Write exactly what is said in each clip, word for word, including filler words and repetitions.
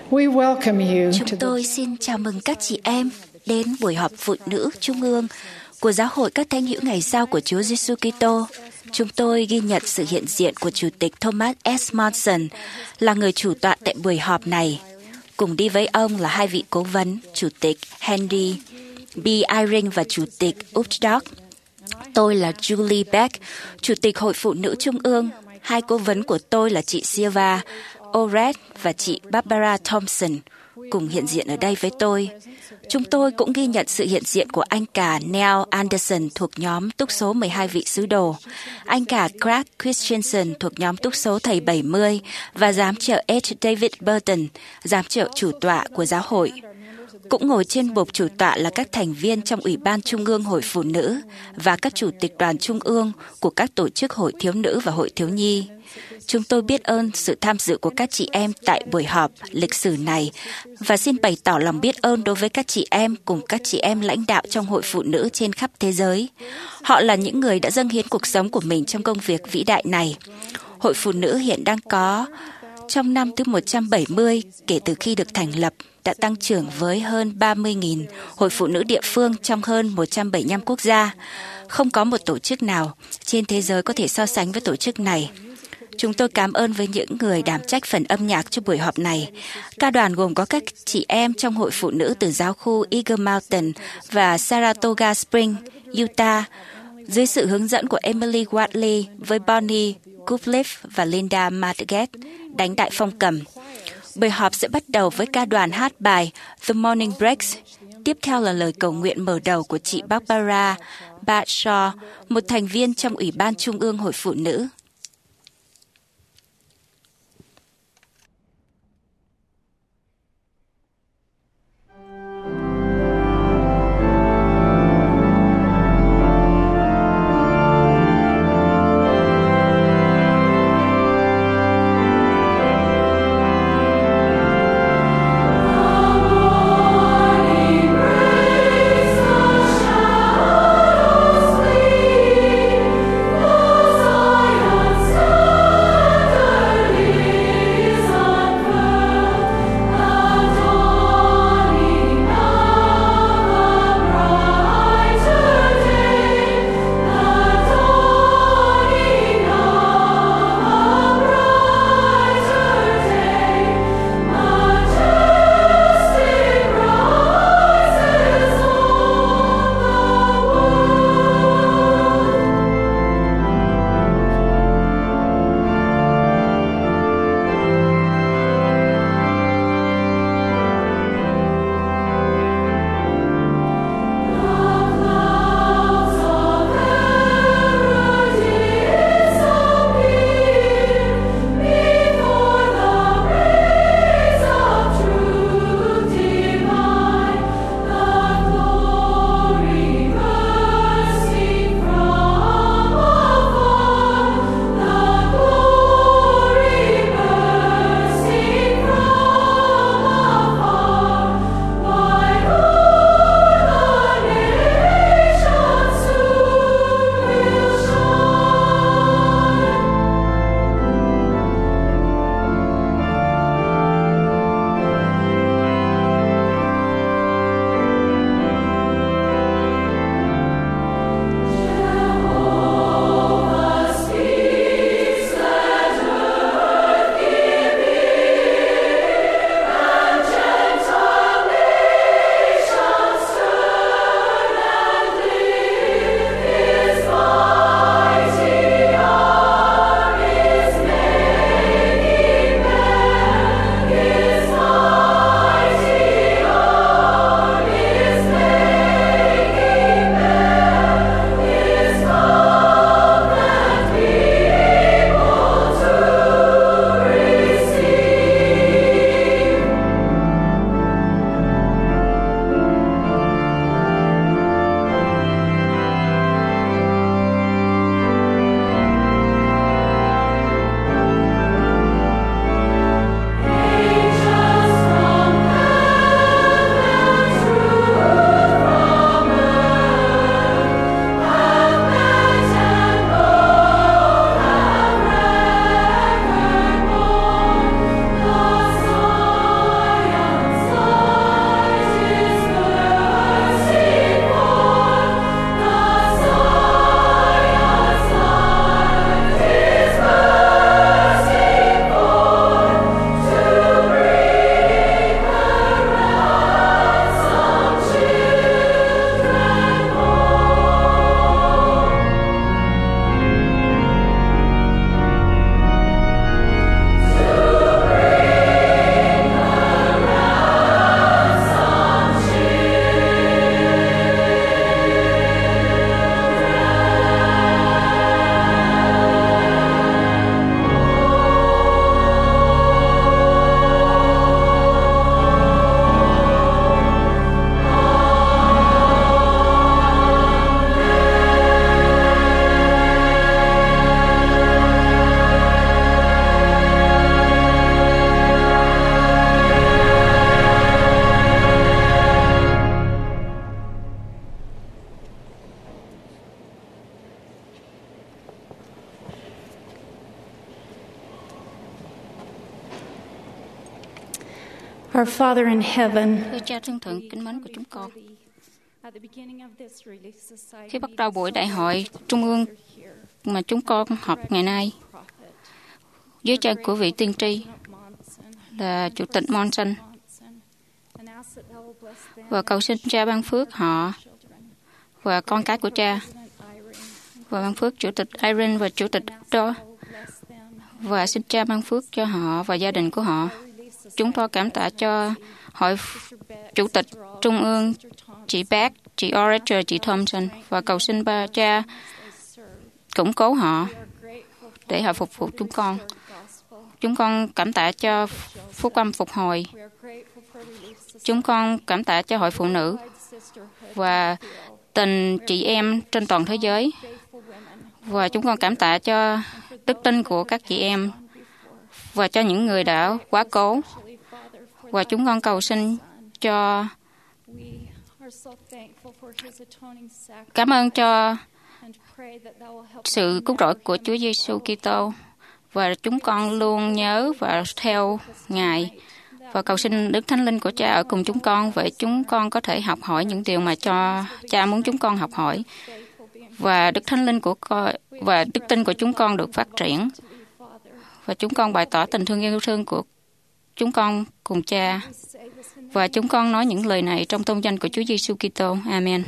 We welcome you Chúng tôi xin chào mừng các chị em đến buổi họp phụ nữ trung ương của Giáo hội các Thánh hữu Ngày Sau của Chúa Giêsu Kitô. Chúng tôi ghi nhận sự hiện diện của Chủ tịch Thomas S. Monson là người chủ tọa tại buổi họp này. Cùng đi với ông là hai vị cố vấn, Chủ tịch Henry B. Eyring và Chủ tịch Updog. Tôi là Julie Beck, Chủ tịch Hội Phụ nữ Trung ương. Hai cố vấn của tôi là chị Silva Oret và chị Barbara Thompson cùng hiện diện ở đây với tôi. Chúng tôi cũng ghi nhận sự hiện diện của anh cả Neil Anderson thuộc nhóm túc số mười hai vị sứ đồ, anh cả Craig Christensen thuộc nhóm túc số thầy bảy mươi và giám trợ H. David Burton, giám trợ chủ tọa của giáo hội. Cũng ngồi trên bục chủ tọa là các thành viên trong Ủy ban Trung ương Hội Phụ nữ và các chủ tịch đoàn trung ương của các tổ chức hội thiếu nữ và hội thiếu nhi. Chúng tôi biết ơn sự tham dự của các chị em tại buổi họp lịch sử này và xin bày tỏ lòng biết ơn đối với các chị em cùng các chị em lãnh đạo trong Hội Phụ nữ trên khắp thế giới. Họ là những người đã dâng hiến cuộc sống của mình trong công việc vĩ đại này. Hội Phụ nữ hiện đang có trong năm thứ một trăm bảy mươi kể từ khi được thành lập, đã tăng trưởng với hơn ba mươi nghìn hội phụ nữ địa phương trong hơn một trăm bảy mươi lăm quốc gia. Không có một tổ chức nào trên thế giới có thể so sánh với tổ chức này. Chúng tôi cảm ơn với những người đảm trách phần âm nhạc cho buổi họp này. Ca đoàn gồm có các chị em trong Hội Phụ nữ từ giáo khu Eagle Mountain và Saratoga Springs, Utah, dưới sự hướng dẫn của Emily Watley với Bonnie Goodliff và Linda Marget đánh đại phong cầm. Buổi họp sẽ bắt đầu với ca đoàn hát bài The Morning Breaks. Tiếp theo là lời cầu nguyện mở đầu của chị Barbara Batshaw, một thành viên trong Ủy ban Trung ương Hội Phụ nữ. Fire. Our Father in heaven, Thưa Cha thân thượng kính mến của chúng con, khi bắt đầu buổi đại hội trung ương mà chúng con họp ngày nay, dưới chân của vị tiên tri là Chủ tịch Monson, và cầu xin Cha ban phước họ và con cái của Cha, và ban phước Chủ tịch Irene và Chủ tịch Đó, và xin Cha ban phước cho họ và gia đình của họ. Chúng tôi cảm tạ cho Hội Chủ tịch Trung ương chị Beck, chị Orator, chị Thompson, và cầu xin ba Cha củng cố họ để họ phục vụ chúng con. Chúng con cảm tạ cho phúc âm phục hồi. Chúng con cảm tạ cho Hội Phụ nữ và tình chị em trên toàn thế giới. Và chúng con cảm tạ cho đức tin của các chị em và cho những người đã quá cố. Và chúng con cầu xin cho cảm ơn cho sự cứu rỗi của Chúa Giêsu Kitô, và chúng con luôn nhớ và theo Ngài, và cầu xin Đức Thánh Linh của Cha ở cùng chúng con, vậy chúng con có thể học hỏi những điều mà cho Cha muốn chúng con học hỏi, và Đức Thánh Linh của con và đức tin của chúng con được phát triển, và chúng con bày tỏ tình thương yêu thương của chúng con cùng Cha, và chúng con nói những lời này trong tôn danh của Chúa Giêsu Kitô. Amen.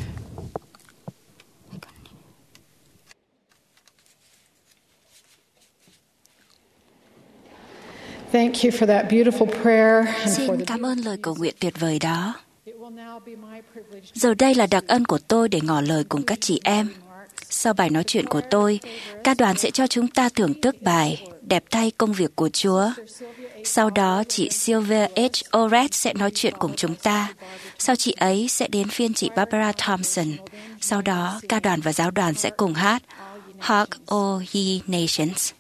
thank you for that beautiful prayer. and for Xin the- cảm ơn lời cầu nguyện tuyệt vời đó. Giờ đây là đặc ân của tôi để ngỏ lời cùng các chị em. Sau bài nói chuyện của tôi, ca đoàn sẽ cho chúng ta thưởng thức bài Đẹp thay công việc của Chúa. Sau đó, chị Sylvia H. Oret sẽ nói chuyện cùng chúng ta. Sau chị ấy sẽ đến phiên chị Barbara Thompson. Sau đó, ca đoàn và giáo đoàn sẽ cùng hát Hark, O Ye Nations.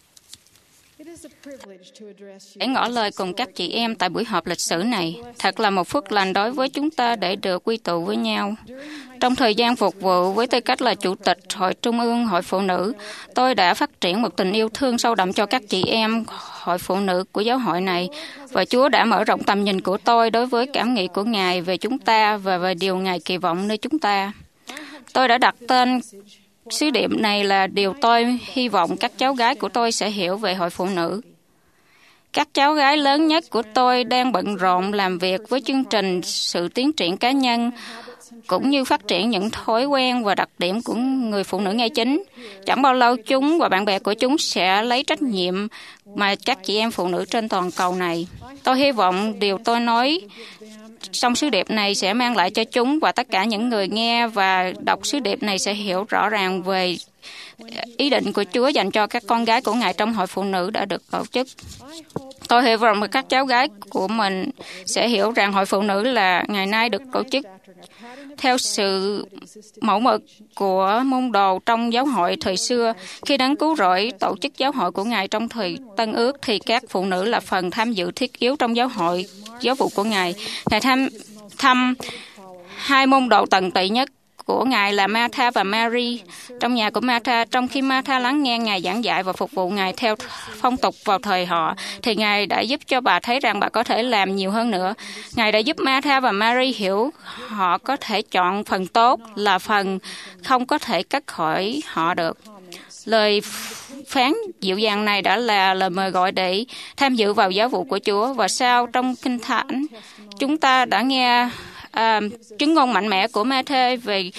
Để ngỏ lời cùng các chị em tại buổi họp lịch sử này, thật là một phước lành đối với chúng ta để được quy tụ với nhau. Trong thời gian phục vụ với tư cách là Chủ tịch Hội Trung ương Hội Phụ nữ, tôi đã phát triển một tình yêu thương sâu đậm cho các chị em Hội Phụ nữ của giáo hội này, và Chúa đã mở rộng tầm nhìn của tôi đối với cảm nghĩ của Ngài về chúng ta và về điều Ngài kỳ vọng nơi chúng ta. Tôi đã đặt tên sứ điệp này là điều tôi hy vọng các cháu gái của tôi sẽ hiểu về Hội Phụ nữ. Các cháu gái lớn nhất của tôi đang bận rộn làm việc với chương trình sự tiến triển cá nhân, cũng như phát triển những thói quen và đặc điểm của người phụ nữ ngay chính. Chẳng bao lâu chúng và bạn bè của chúng sẽ lấy trách nhiệm mà các chị em phụ nữ trên toàn cầu này. Tôi hy vọng điều tôi nói trong sứ điệp này sẽ mang lại cho chúng và tất cả những người nghe và đọc sứ điệp này sẽ hiểu rõ ràng về ý định của Chúa dành cho các con gái của Ngài trong Hội Phụ nữ đã được tổ chức. Tôi hy vọng các cháu gái của mình sẽ hiểu rằng Hội Phụ nữ là ngày nay được tổ chức theo sự mẫu mực của môn đồ trong giáo hội thời xưa. Khi Đấng Cứu Rỗi tổ chức giáo hội của Ngài trong thời Tân Ước, thì các phụ nữ là phần tham dự thiết yếu trong giáo hội, giáo vụ của Ngài. Ngài thăm, thăm hai môn đồ tận tụy nhất của Ngài là Martha và Mary trong nhà của Martha. Trong khi Martha lắng nghe Ngài giảng dạy và phục vụ Ngài theo phong tục vào thời họ, thì Ngài đã giúp cho bà thấy rằng bà có thể làm nhiều hơn nữa. Ngài đã giúp Martha và Mary hiểu họ có thể chọn phần tốt là phần không có thể cắt khỏi họ được. Lời phán dịu dàng này đã là lời mời gọi để tham dự vào giáo vụ của Chúa. Và sau trong Kinh Thánh, chúng ta đã nghe À, chứng ngôn mạnh mẽ của Ma-thê về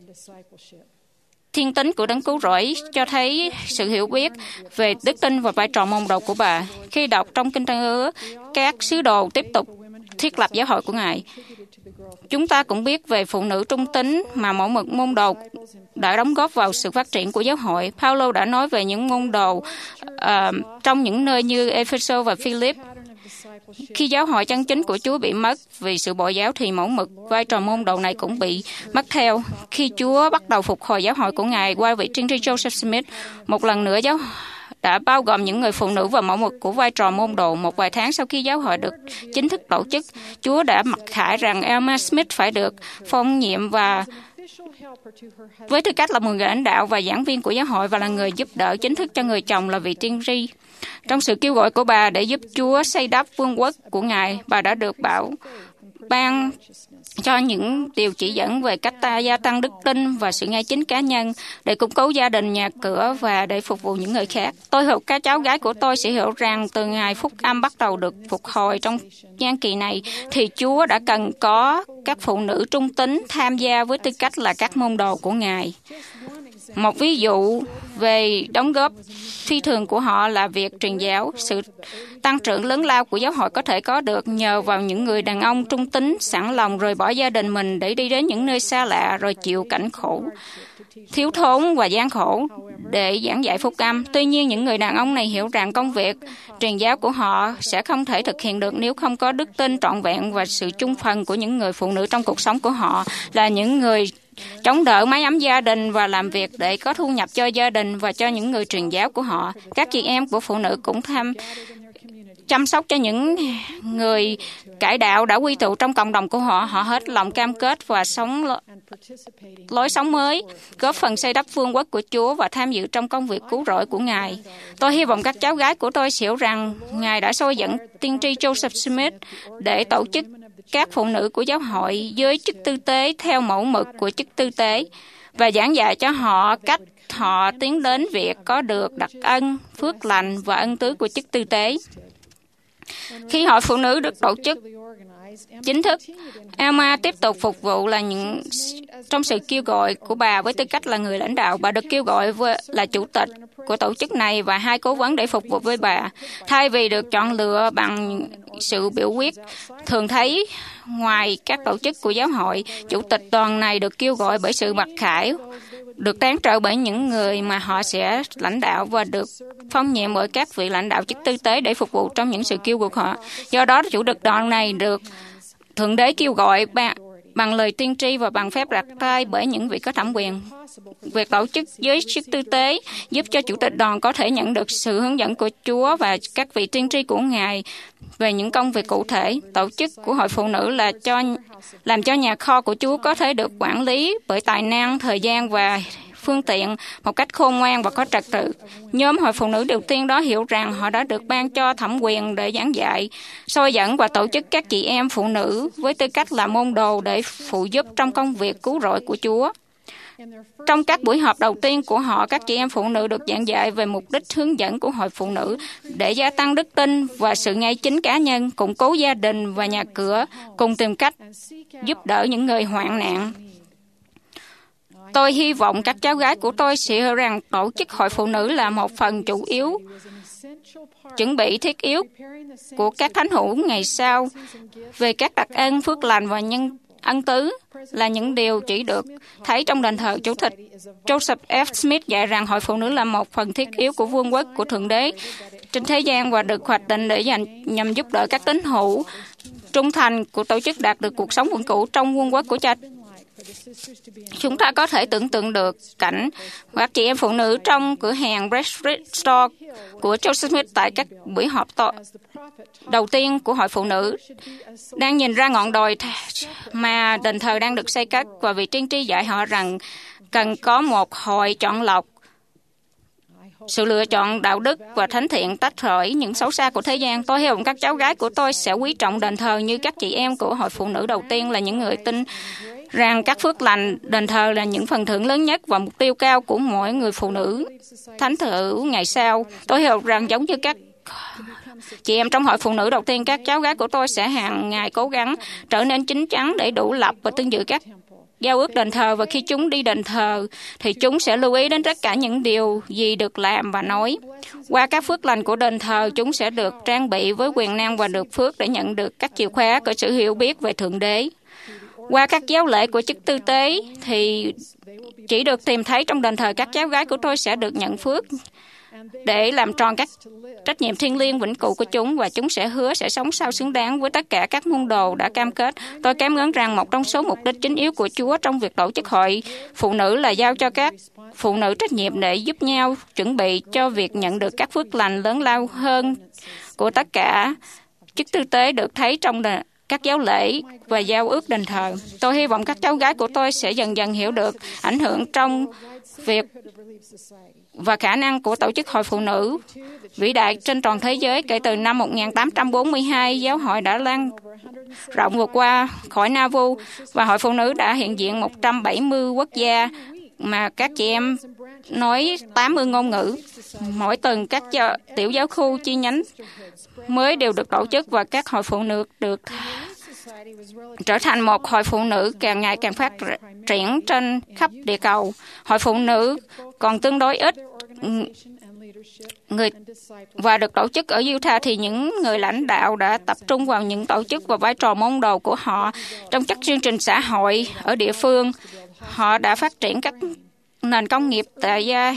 thiên tính của Đấng Cứu Rỗi, cho thấy sự hiểu biết về đức tin và vai trò môn đồ của bà. Khi đọc trong Kinh Tân Ước, các sứ đồ tiếp tục thiết lập giáo hội của Ngài. Chúng ta cũng biết về phụ nữ trung tín mà mẫu mực môn đồ đã đóng góp vào sự phát triển của giáo hội. Paulo đã nói về những môn đồ uh, trong những nơi như Ephesos và Philip. Khi giáo hội chân chính của Chúa bị mất vì sự bội giáo, thì mẫu mực vai trò môn đồ này cũng bị mất theo. Khi Chúa bắt đầu phục hồi giáo hội của Ngài qua vị tiên tri Joseph Smith, một lần nữa giáo đã bao gồm những người phụ nữ và mẫu mực của vai trò môn đồ. Một vài tháng sau khi giáo hội được chính thức tổ chức, Chúa đã mặc khải rằng Elma Smith phải được phong nhiệm và với tư cách là một người lãnh đạo và giảng viên của giáo hội, và là người giúp đỡ chính thức cho người chồng là vị tiên tri. Trong sự kêu gọi của bà để giúp Chúa xây đắp vương quốc của Ngài, bà đã được bảo ban cho những điều chỉ dẫn về cách ta gia tăng đức tin và sự ngay chính cá nhân để củng cố gia đình, nhà cửa và để phục vụ những người khác. Tôi hoặc các cháu gái của tôi sẽ hiểu rằng từ ngày phúc âm bắt đầu được phục hồi trong gian kỳ này, thì Chúa đã cần có các phụ nữ trung tín tham gia với tư cách là các môn đồ của Ngài. Một ví dụ về đóng góp phi thường của họ là việc truyền giáo. Sự tăng trưởng lớn lao của giáo hội có thể có được nhờ vào những người đàn ông trung tín sẵn lòng rời bỏ gia đình mình để đi đến những nơi xa lạ rồi chịu cảnh khổ, thiếu thốn và gian khổ để giảng dạy phúc âm. Tuy nhiên, những người đàn ông này hiểu rằng công việc truyền giáo của họ sẽ không thể thực hiện được nếu không có đức tin trọn vẹn và sự chung phần của những người phụ nữ trong cuộc sống của họ, là những người chống đỡ mái ấm gia đình và làm việc để có thu nhập cho gia đình và cho những người truyền giáo của họ. Các chị em của phụ nữ cũng tham chăm sóc cho những người cải đạo đã quy tụ trong cộng đồng của họ. Họ hết lòng cam kết và sống lối sống mới, góp phần xây đắp vương quốc của Chúa và tham dự trong công việc cứu rỗi của Ngài. Tôi hy vọng các cháu gái của tôi hiểu rằng Ngài đã soi dẫn tiên tri Joseph Smith để tổ chức các phụ nữ của giáo hội với chức tư tế theo mẫu mực của chức tư tế và giảng dạy cho họ cách họ tiến đến việc có được đặc ân, phước lành và ân tứ của chức tư tế. Khi hội phụ nữ được tổ chức chính thức, Alma tiếp tục phục vụ là những trong sự kêu gọi của bà với tư cách là người lãnh đạo. Bà được kêu gọi là chủ tịch của tổ chức này và hai cố vấn để phục vụ với bà. Thay vì được chọn lựa bằng sự biểu quyết thường thấy ngoài các tổ chức của giáo hội, chủ tịch đoàn này được kêu gọi bởi sự mặc khải, được tán trợ bởi những người mà họ sẽ lãnh đạo và được phong nhiệm bởi các vị lãnh đạo chức tư tế để phục vụ trong những sự kêu gọi họ. Do đó, chủ tịch đoàn này được Thượng Đế kêu gọi bằng, bằng lời tiên tri và bằng phép đặt tay bởi những vị có thẩm quyền. Việc tổ chức giới chức tư tế giúp cho chủ tịch đoàn có thể nhận được sự hướng dẫn của Chúa và các vị tiên tri của Ngài về những công việc cụ thể. Tổ chức của hội phụ nữ là cho làm cho nhà kho của Chúa có thể được quản lý bởi tài năng, thời gian và phương tiện một cách khôn ngoan và có trật tự. Nhóm hội phụ nữ đầu tiên đó hiểu rằng họ đã được ban cho thẩm quyền để giảng dạy, soi dẫn và tổ chức các chị em phụ nữ với tư cách là môn đồ để phụ giúp trong công việc cứu rỗi của Chúa. Trong các buổi họp đầu tiên của họ, các chị em phụ nữ được giảng dạy về mục đích hướng dẫn của hội phụ nữ để gia tăng đức tin và sự ngay chính cá nhân, củng cố gia đình và nhà cửa, cùng tìm cách giúp đỡ những người hoạn nạn. Tôi hy vọng các cháu gái của tôi sẽ hiểu rằng tổ chức hội phụ nữ là một phần chủ yếu, chuẩn bị thiết yếu của các thánh hữu ngày sau về các đặc ân, phước lành và nhân ân tứ là những điều chỉ được thấy trong đền thờ. Chủ tịch Joseph F. Smith dạy rằng hội phụ nữ là một phần thiết yếu của vương quốc của Thượng Đế trên thế gian và được hoạch định để dành nhằm giúp đỡ các tín hữu trung thành của tổ chức đạt được cuộc sống vững cũ trong vương quốc của Cha. Chúng ta có thể tưởng tượng được cảnh các chị em phụ nữ trong cửa hàng Bread Street Store của Joseph Smith tại các buổi họp to đầu tiên của hội phụ nữ đang nhìn ra ngọn đồi mà đền thờ đang được xây cất, và vị tiên tri dạy họ rằng cần có một hội chọn lọc, sự lựa chọn đạo đức và thánh thiện tách khỏi những xấu xa của thế gian. Tôi hy vọng các cháu gái của tôi sẽ quý trọng đền thờ như các chị em của hội phụ nữ đầu tiên, là những người tin rằng các phước lành đền thờ là những phần thưởng lớn nhất và mục tiêu cao của mỗi người phụ nữ thánh hữu ngày sau. Tôi hiểu rằng giống như các chị em trong hội phụ nữ đầu tiên, các cháu gái của tôi sẽ hàng ngày cố gắng trở nên chín chắn để đủ lập và tuân giữ các giao ước đền thờ, và khi chúng đi đền thờ thì chúng sẽ lưu ý đến tất cả những điều gì được làm và nói. Qua các phước lành của đền thờ, chúng sẽ được trang bị với quyền năng và được phước để nhận được các chìa khóa của sự hiểu biết về Thượng Đế. Qua các giáo lễ của chức tư tế thì chỉ được tìm thấy trong đền thờ, các cháu gái của tôi sẽ được nhận phước để làm tròn các trách nhiệm thiêng liêng vĩnh cửu của chúng, và chúng sẽ hứa sẽ sống sao xứng đáng với tất cả các môn đồ đã cam kết. Tôi cảm ơn rằng một trong số mục đích chính yếu của Chúa trong việc tổ chức hội phụ nữ là giao cho các phụ nữ trách nhiệm để giúp nhau chuẩn bị cho việc nhận được các phước lành lớn lao hơn của tất cả chức tư tế được thấy trong các giáo lễ và giao ước đền thờ. Tôi hy vọng các cháu gái của tôi sẽ dần dần hiểu được ảnh hưởng trong việc và khả năng của tổ chức Hội Phụ Nữ vĩ đại trên toàn thế giới. Kể từ năm một nghìn tám trăm bốn mươi hai, giáo hội đã lan rộng vượt qua khỏi Nauvoo và Hội Phụ Nữ đã hiện diện một trăm bảy mươi quốc gia mà các chị em nói tám mươi ngôn ngữ. Mỗi tuần các giáo, tiểu giáo khu chi nhánh mới đều được tổ chức và các hội phụ nữ được trở thành một hội phụ nữ càng ngày càng phát triển trên khắp địa cầu. Hội phụ nữ còn tương đối ít người và được tổ chức ở Utah thì những người lãnh đạo đã tập trung vào những tổ chức và vai trò môn đồ của họ trong các chương trình xã hội ở địa phương. Họ đã phát triển các nền công nghiệp tại gia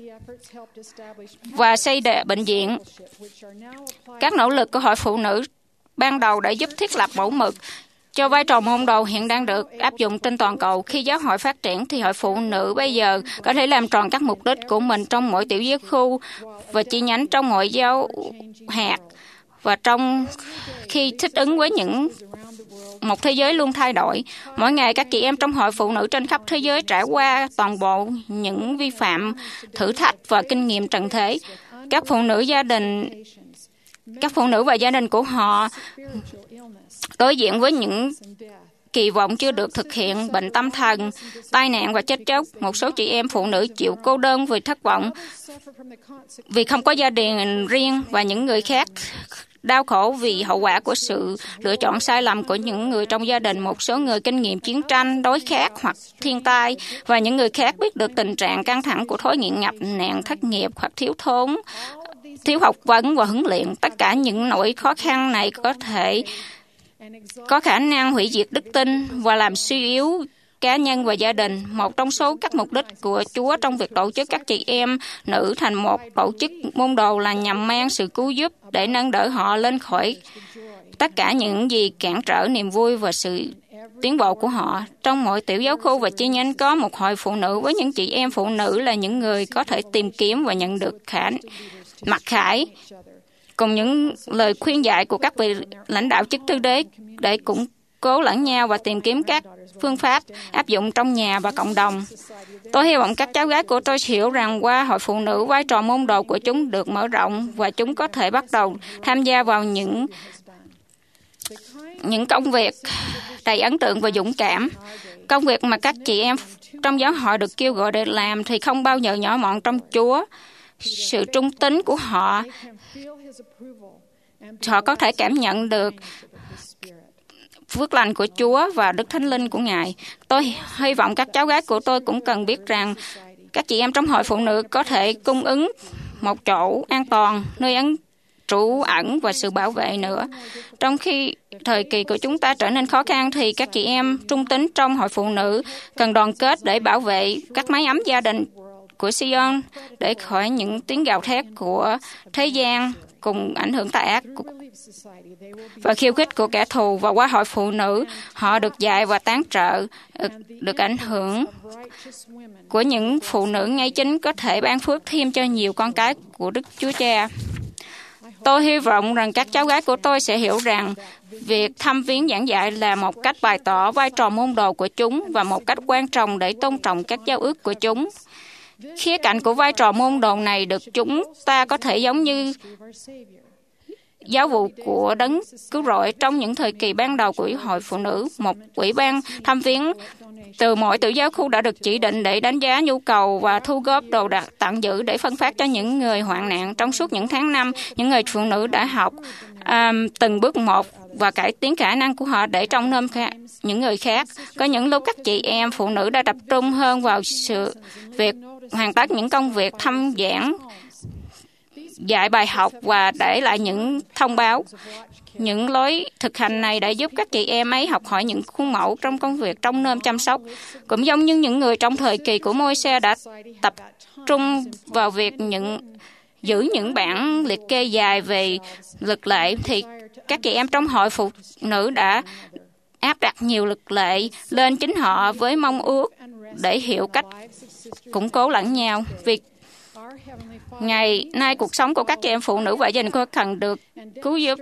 và xây đệ bệnh viện. Các nỗ lực của Hội Phụ Nữ ban đầu đã giúp thiết lập mẫu mực cho vai trò môn đồ hiện đang được áp dụng trên toàn cầu. Khi giáo hội phát triển thì Hội Phụ Nữ bây giờ có thể làm tròn các mục đích của mình trong mỗi tiểu giáo khu và chi nhánh trong mỗi giáo hạt và trong khi thích ứng với những một thế giới luôn thay đổi. Mỗi ngày các chị em trong Hội Phụ Nữ trên khắp thế giới trải qua toàn bộ những vi phạm, thử thách và kinh nghiệm trần thế. Các phụ nữ gia đình các phụ nữ và gia đình của họ đối diện với những kỳ vọng chưa được thực hiện, bệnh tâm thần, tai nạn và chết chóc. Một số chị em phụ nữ chịu cô đơn vì thất vọng, vì không có gia đình riêng, và những người khác đau khổ vì hậu quả của sự lựa chọn sai lầm của những người trong gia đình. Một số người kinh nghiệm chiến tranh, đói khát hoặc thiên tai, và những người khác biết được tình trạng căng thẳng của thói nghiện ngập, nạn thất nghiệp hoặc thiếu thốn, thiếu học vấn và huấn luyện. Tất cả những nỗi khó khăn này có thể có khả năng hủy diệt đức tin và làm suy yếu cá nhân và gia đình. Một trong số các mục đích của Chúa trong việc tổ chức các chị em nữ thành một tổ chức môn đồ là nhằm mang sự cứu giúp để nâng đỡ họ lên khỏi tất cả những gì cản trở niềm vui và sự tiến bộ của họ. Trong mỗi tiểu giáo khu và chi nhánh có một hội phụ nữ với những chị em phụ nữ là những người có thể tìm kiếm và nhận được khả mặc khải cùng những lời khuyên dạy của các vị lãnh đạo chức tư đế để củng cố lẫn nhau và tìm kiếm các phương pháp áp dụng trong nhà và cộng đồng. Tôi hy vọng các cháu gái của tôi hiểu rằng qua Hội Phụ Nữ, vai trò môn đồ của chúng được mở rộng và chúng có thể bắt đầu tham gia vào những những công việc đầy ấn tượng và dũng cảm. Công việc mà các chị em trong giáo hội được kêu gọi để làm thì không bao giờ nhỏ mọn trong Chúa. Sự trung tín của họ, họ có thể cảm nhận được phước lành của Chúa và Đức Thánh Linh của Ngài. Tôi hy vọng các cháu gái của tôi cũng cần biết rằng các chị em trong Hội Phụ Nữ có thể cung ứng một chỗ an toàn, nơi ấn trú ẩn và sự bảo vệ nữa. Trong khi thời kỳ của chúng ta trở nên khó khăn thì các chị em trung tín trong Hội Phụ Nữ cần đoàn kết để bảo vệ các mái ấm gia đình của Sion để khỏi những tiếng gào thét của thế gian cùng ảnh hưởng tà ác và khiêu khích của kẻ thù. Và qua Hội Phụ Nữ, họ được dạy và tán trợ, được ảnh hưởng của những phụ nữ ngay chính có thể ban phước thêm cho nhiều con cái của Đức Chúa Cha. Tôi hy vọng rằng các cháu gái của tôi sẽ hiểu rằng việc thăm viếng giảng dạy là một cách bày tỏ vai trò môn đồ của chúng và một cách quan trọng để tôn trọng các giao ước của chúng. Khía cạnh của vai trò môn đồ này được chúng ta có thể giống như giáo vụ của Đấng Cứu Rỗi trong những thời kỳ ban đầu của Hội Phụ Nữ. Một ủy ban thăm viếng từ mỗi tiểu giáo khu đã được chỉ định để đánh giá nhu cầu và thu góp đồ đạc tặng giữ để phân phát cho những người hoạn nạn. Trong suốt những tháng năm, những người phụ nữ đã học um, từng bước một và cải tiến khả năng của họ để trông nom những người khác. Có những lúc các chị em phụ nữ đã tập trung hơn vào sự việc hoàn tất những công việc thăm giảng, dạy bài học và để lại những thông báo. Những lối thực hành này đã giúp các chị em ấy học hỏi những khuôn mẫu trong công việc trông nom chăm sóc. Cũng giống như những người trong thời kỳ của Môi-se đã tập trung vào việc những giữ những bản liệt kê dài về luật lệ, thì các chị em trong Hội Phụ Nữ đã áp đặt nhiều luật lệ lên chính họ với mong ước để hiểu cách củng cố lẫn nhau. Việc Ngày nay, cuộc sống của các chị em phụ nữ và gia đình cô cần được cứu giúp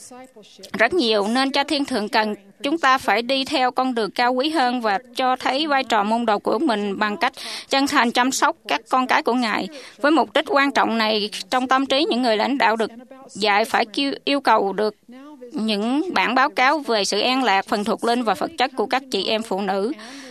rất nhiều, nên Cha Thiên Thượng cần chúng ta phải đi theo con đường cao quý hơn và cho thấy vai trò môn đồ của mình bằng cách chân thành chăm sóc các con cái của Ngài. Với mục đích quan trọng này, trong tâm trí những người lãnh đạo được dạy phải kêu, yêu cầu được những bản báo cáo về sự an lạc, phần thuộc linh và vật chất của các chị em phụ nữ.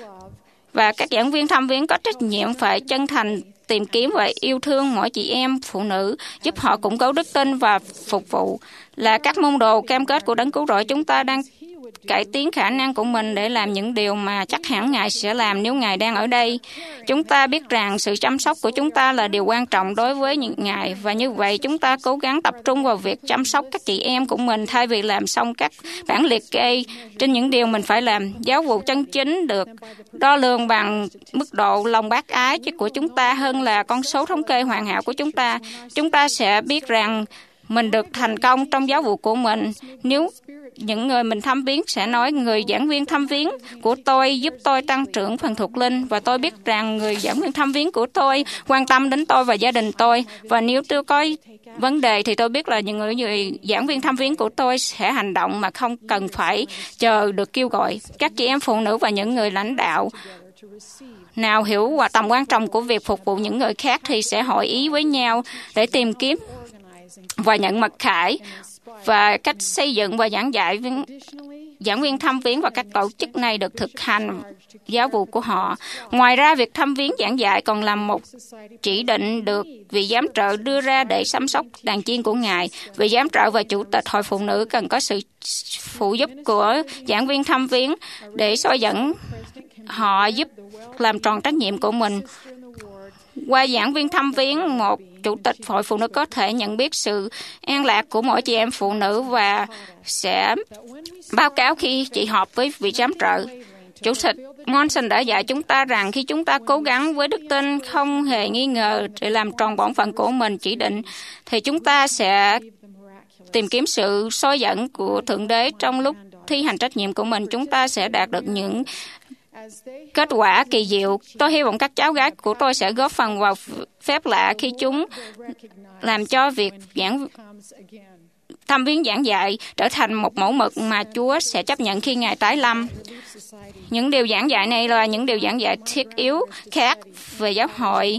Và các giảng viên thăm viếng có trách nhiệm phải chân thành tìm kiếm và yêu thương mỗi chị em phụ nữ, giúp họ củng cố đức tin và phục vụ. Là các môn đồ cam kết của Đấng Cứu Rỗi, chúng ta đang cải tiến khả năng của mình để làm những điều mà chắc hẳn Ngài sẽ làm nếu Ngài đang ở đây. Chúng ta biết rằng sự chăm sóc của chúng ta là điều quan trọng đối với những Ngài, và như vậy chúng ta cố gắng tập trung vào việc chăm sóc các chị em của mình thay vì làm xong các bản liệt kê trên những điều mình phải làm. Giáo vụ chân chính được đo lường bằng mức độ lòng bác ái của chúng ta hơn là con số thống kê hoàn hảo của chúng ta. Chúng ta sẽ biết rằng mình được thành công trong giáo vụ của mình nếu những người mình thăm viếng sẽ nói người giảng viên thăm viếng của tôi giúp tôi tăng trưởng phần thuộc linh, và tôi biết rằng người giảng viên thăm viếng của tôi quan tâm đến tôi và gia đình tôi, và nếu tôi có vấn đề thì tôi biết là những người, người giảng viên thăm viếng của tôi sẽ hành động mà không cần phải chờ được kêu gọi. Các chị em phụ nữ và những người lãnh đạo nào hiểu và tầm quan trọng của việc phục vụ những người khác thì sẽ hội ý với nhau để tìm kiếm và nhận mặc khải và cách xây dựng và giảng dạy viên, giảng viên thăm viếng và các tổ chức này được thực hành giáo vụ của họ. Ngoài ra, việc thăm viếng giảng dạy còn là một chỉ định được vị giám trợ đưa ra để chăm sóc đàn chiên của Ngài. Vị giám trợ và chủ tịch hội phụ nữ cần có sự phụ giúp của giảng viên thăm viếng để soi dẫn họ giúp làm tròn trách nhiệm của mình. Qua giảng viên thăm viếng, một chủ tịch hội phụ nữ có thể nhận biết sự an lạc của mỗi chị em phụ nữ và sẽ báo cáo khi chị họp với vị giám trợ. Chủ tịch Monson đã dạy chúng ta rằng khi chúng ta cố gắng với đức tin không hề nghi ngờ để làm tròn bổn phận của mình chỉ định, thì chúng ta sẽ tìm kiếm sự soi dẫn của Thượng Đế trong lúc thi hành trách nhiệm của mình. Chúng ta sẽ đạt được những kết quả kỳ diệu. Tôi hy vọng các cháu gái của tôi sẽ góp phần vào phép lạ khi chúng làm cho việc giảng thăm viếng giảng dạy trở thành một mẫu mực mà Chúa sẽ chấp nhận khi Ngài tái lâm. Những điều giảng dạy này là những điều giảng dạy thiết yếu khác về giáo hội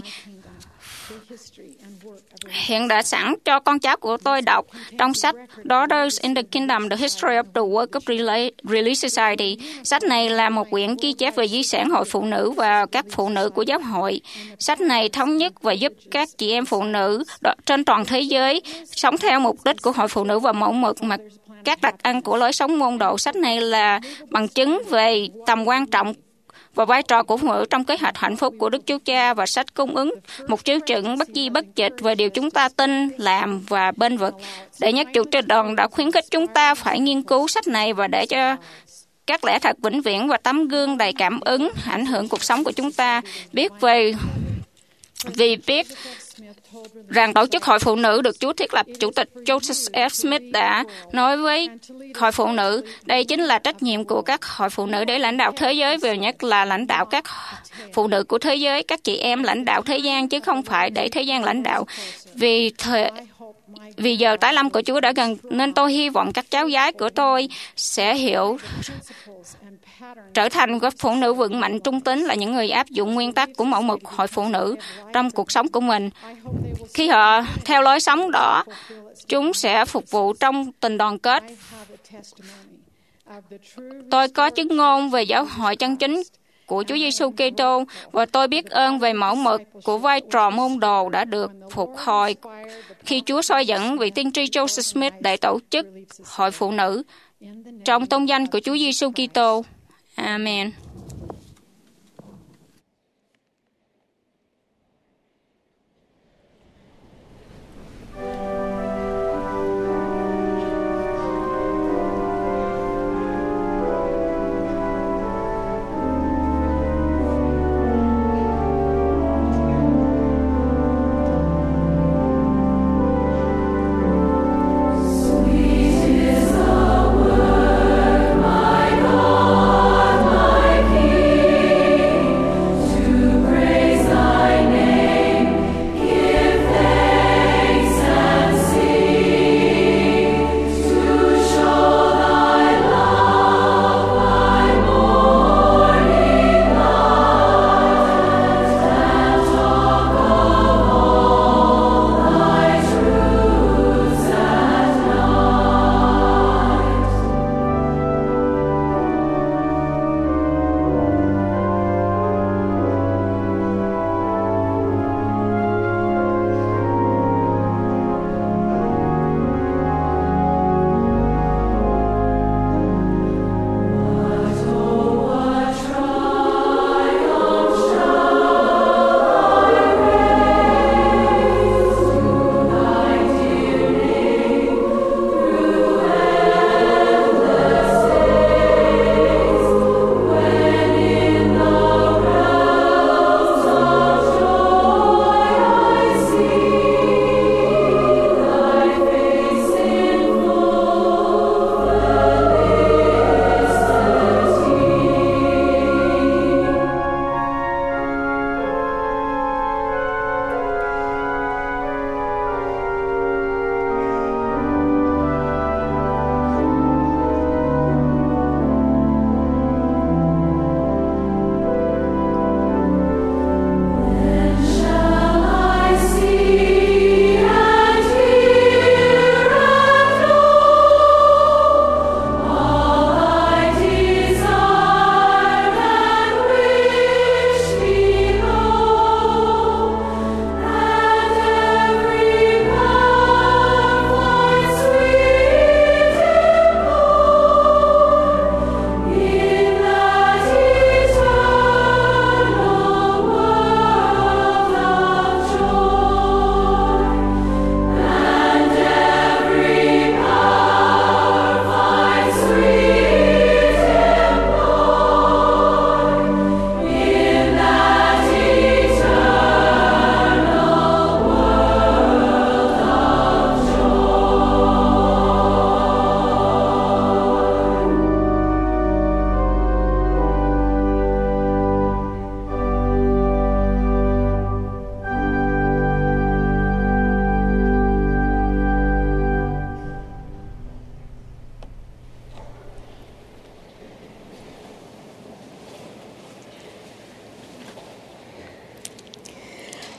hiện đã sẵn cho con cháu của tôi đọc trong sách Daughters in the Kingdom, The History of the Work of Relief Society. Sách này là một quyển ghi chép về di sản hội phụ nữ và các phụ nữ của giáo hội. Sách này thống nhất và giúp các chị em phụ nữ trên toàn thế giới sống theo mục đích của hội phụ nữ và mẫu mực mà các đặc ân của lối sống môn độ. Sách này là bằng chứng về tầm quan trọng và vai trò của phụ nữ trong kế hoạch hạnh phúc của Đức Chúa Cha, và sách cung ứng một chiếu chuẩn bất di bất dịch về điều chúng ta tin, làm và bênh vực. Đệ nhất chủ tịch đoàn đã khuyến khích chúng ta phải nghiên cứu sách này và để cho các lẽ thật vĩnh viễn và tấm gương đầy cảm ứng ảnh hưởng cuộc sống của chúng ta. Biết về vì biết rằng tổ chức hội phụ nữ được Chúa thiết lập, Chủ tịch Joseph F. Smith đã nói với hội phụ nữ, đây chính là trách nhiệm của các hội phụ nữ để lãnh đạo thế giới, về nhất là lãnh đạo các phụ nữ của thế giới, các chị em lãnh đạo thế gian, chứ không phải để thế gian lãnh đạo. Vì thời Vì giờ tái lâm của Chúa đã gần, nên tôi hy vọng các cháu gái của tôi sẽ hiểu trở thành các phụ nữ vững mạnh trung tín là những người áp dụng nguyên tắc của mẫu mực hội phụ nữ trong cuộc sống của mình. Khi họ theo lối sống đó, chúng sẽ phục vụ trong tình đoàn kết. Tôi có chứng ngôn về giáo hội chân chính của Chúa Giêsu Kitô và tôi biết ơn về mẫu mực của vai trò môn đồ đã được phục hồi khi Chúa soi dẫn vị tiên tri Joseph Smith để tổ chức hội phụ nữ trong tôn danh của Chúa Giêsu Kitô. Amen. Sweet is the word, my God, my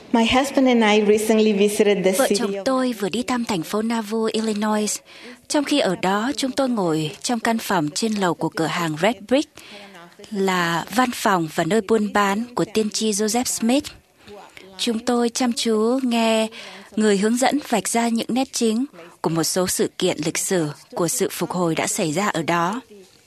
My husband and I recently visited the Vợ city chồng of tôi vừa đi thăm thành phố Nauvoo, Illinois. Trong khi ở đó, chúng tôi ngồi trong căn phòng trên lầu của cửa hàng Red Brick, là văn phòng và nơi buôn bán của tiên tri Joseph Smith. Chúng tôi chăm chú nghe người hướng dẫn vạch ra những nét chính của một số sự kiện lịch sử của sự phục hồi đã xảy ra ở đó.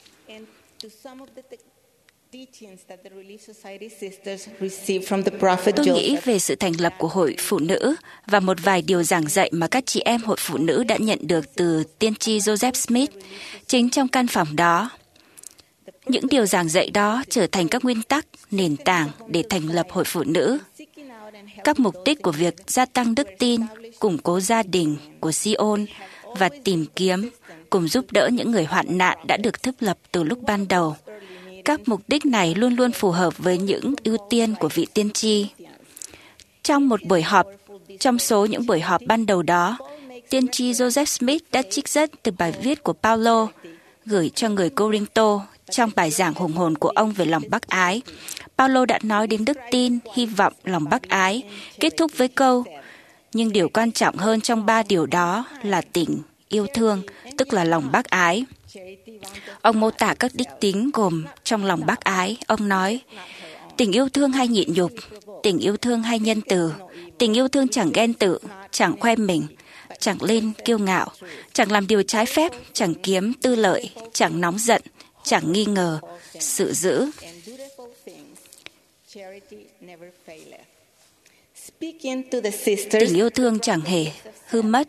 Tôi nghĩ về sự thành lập của Hội Phụ Nữ và một vài điều giảng dạy mà các chị em Hội Phụ Nữ đã nhận được từ tiên tri Joseph Smith chính trong căn phòng đó. Những điều giảng dạy đó trở thành các nguyên tắc, nền tảng để thành lập Hội Phụ Nữ. Các mục đích của việc gia tăng đức tin, củng cố gia đình của Sion và tìm kiếm, cùng giúp đỡ những người hoạn nạn đã được thiết lập từ lúc ban đầu. Các mục đích này luôn luôn phù hợp với những ưu tiên của vị tiên tri. Trong một buổi họp, trong số những buổi họp ban đầu đó, tiên tri Joseph Smith đã trích dẫn từ bài viết của Paulo gửi cho người Cô-rinh-tô trong bài giảng hùng hồn của ông về lòng bác ái. Paulo đã nói đến đức tin, hy vọng, lòng bác ái, kết thúc với câu, nhưng điều quan trọng hơn trong ba điều đó là tình yêu thương, tức là lòng bác ái. Ông mô tả các đích tính gồm trong lòng bác ái. Ông nói, tình yêu thương hay nhịn nhục, tình yêu thương hay nhân từ, tình yêu thương chẳng ghen tị, chẳng khoe mình, chẳng lên kiêu ngạo, chẳng làm điều trái phép, chẳng kiếm tư lợi, chẳng nóng giận, chẳng nghi ngờ, sự dữ. Tình yêu thương chẳng hề hư mất.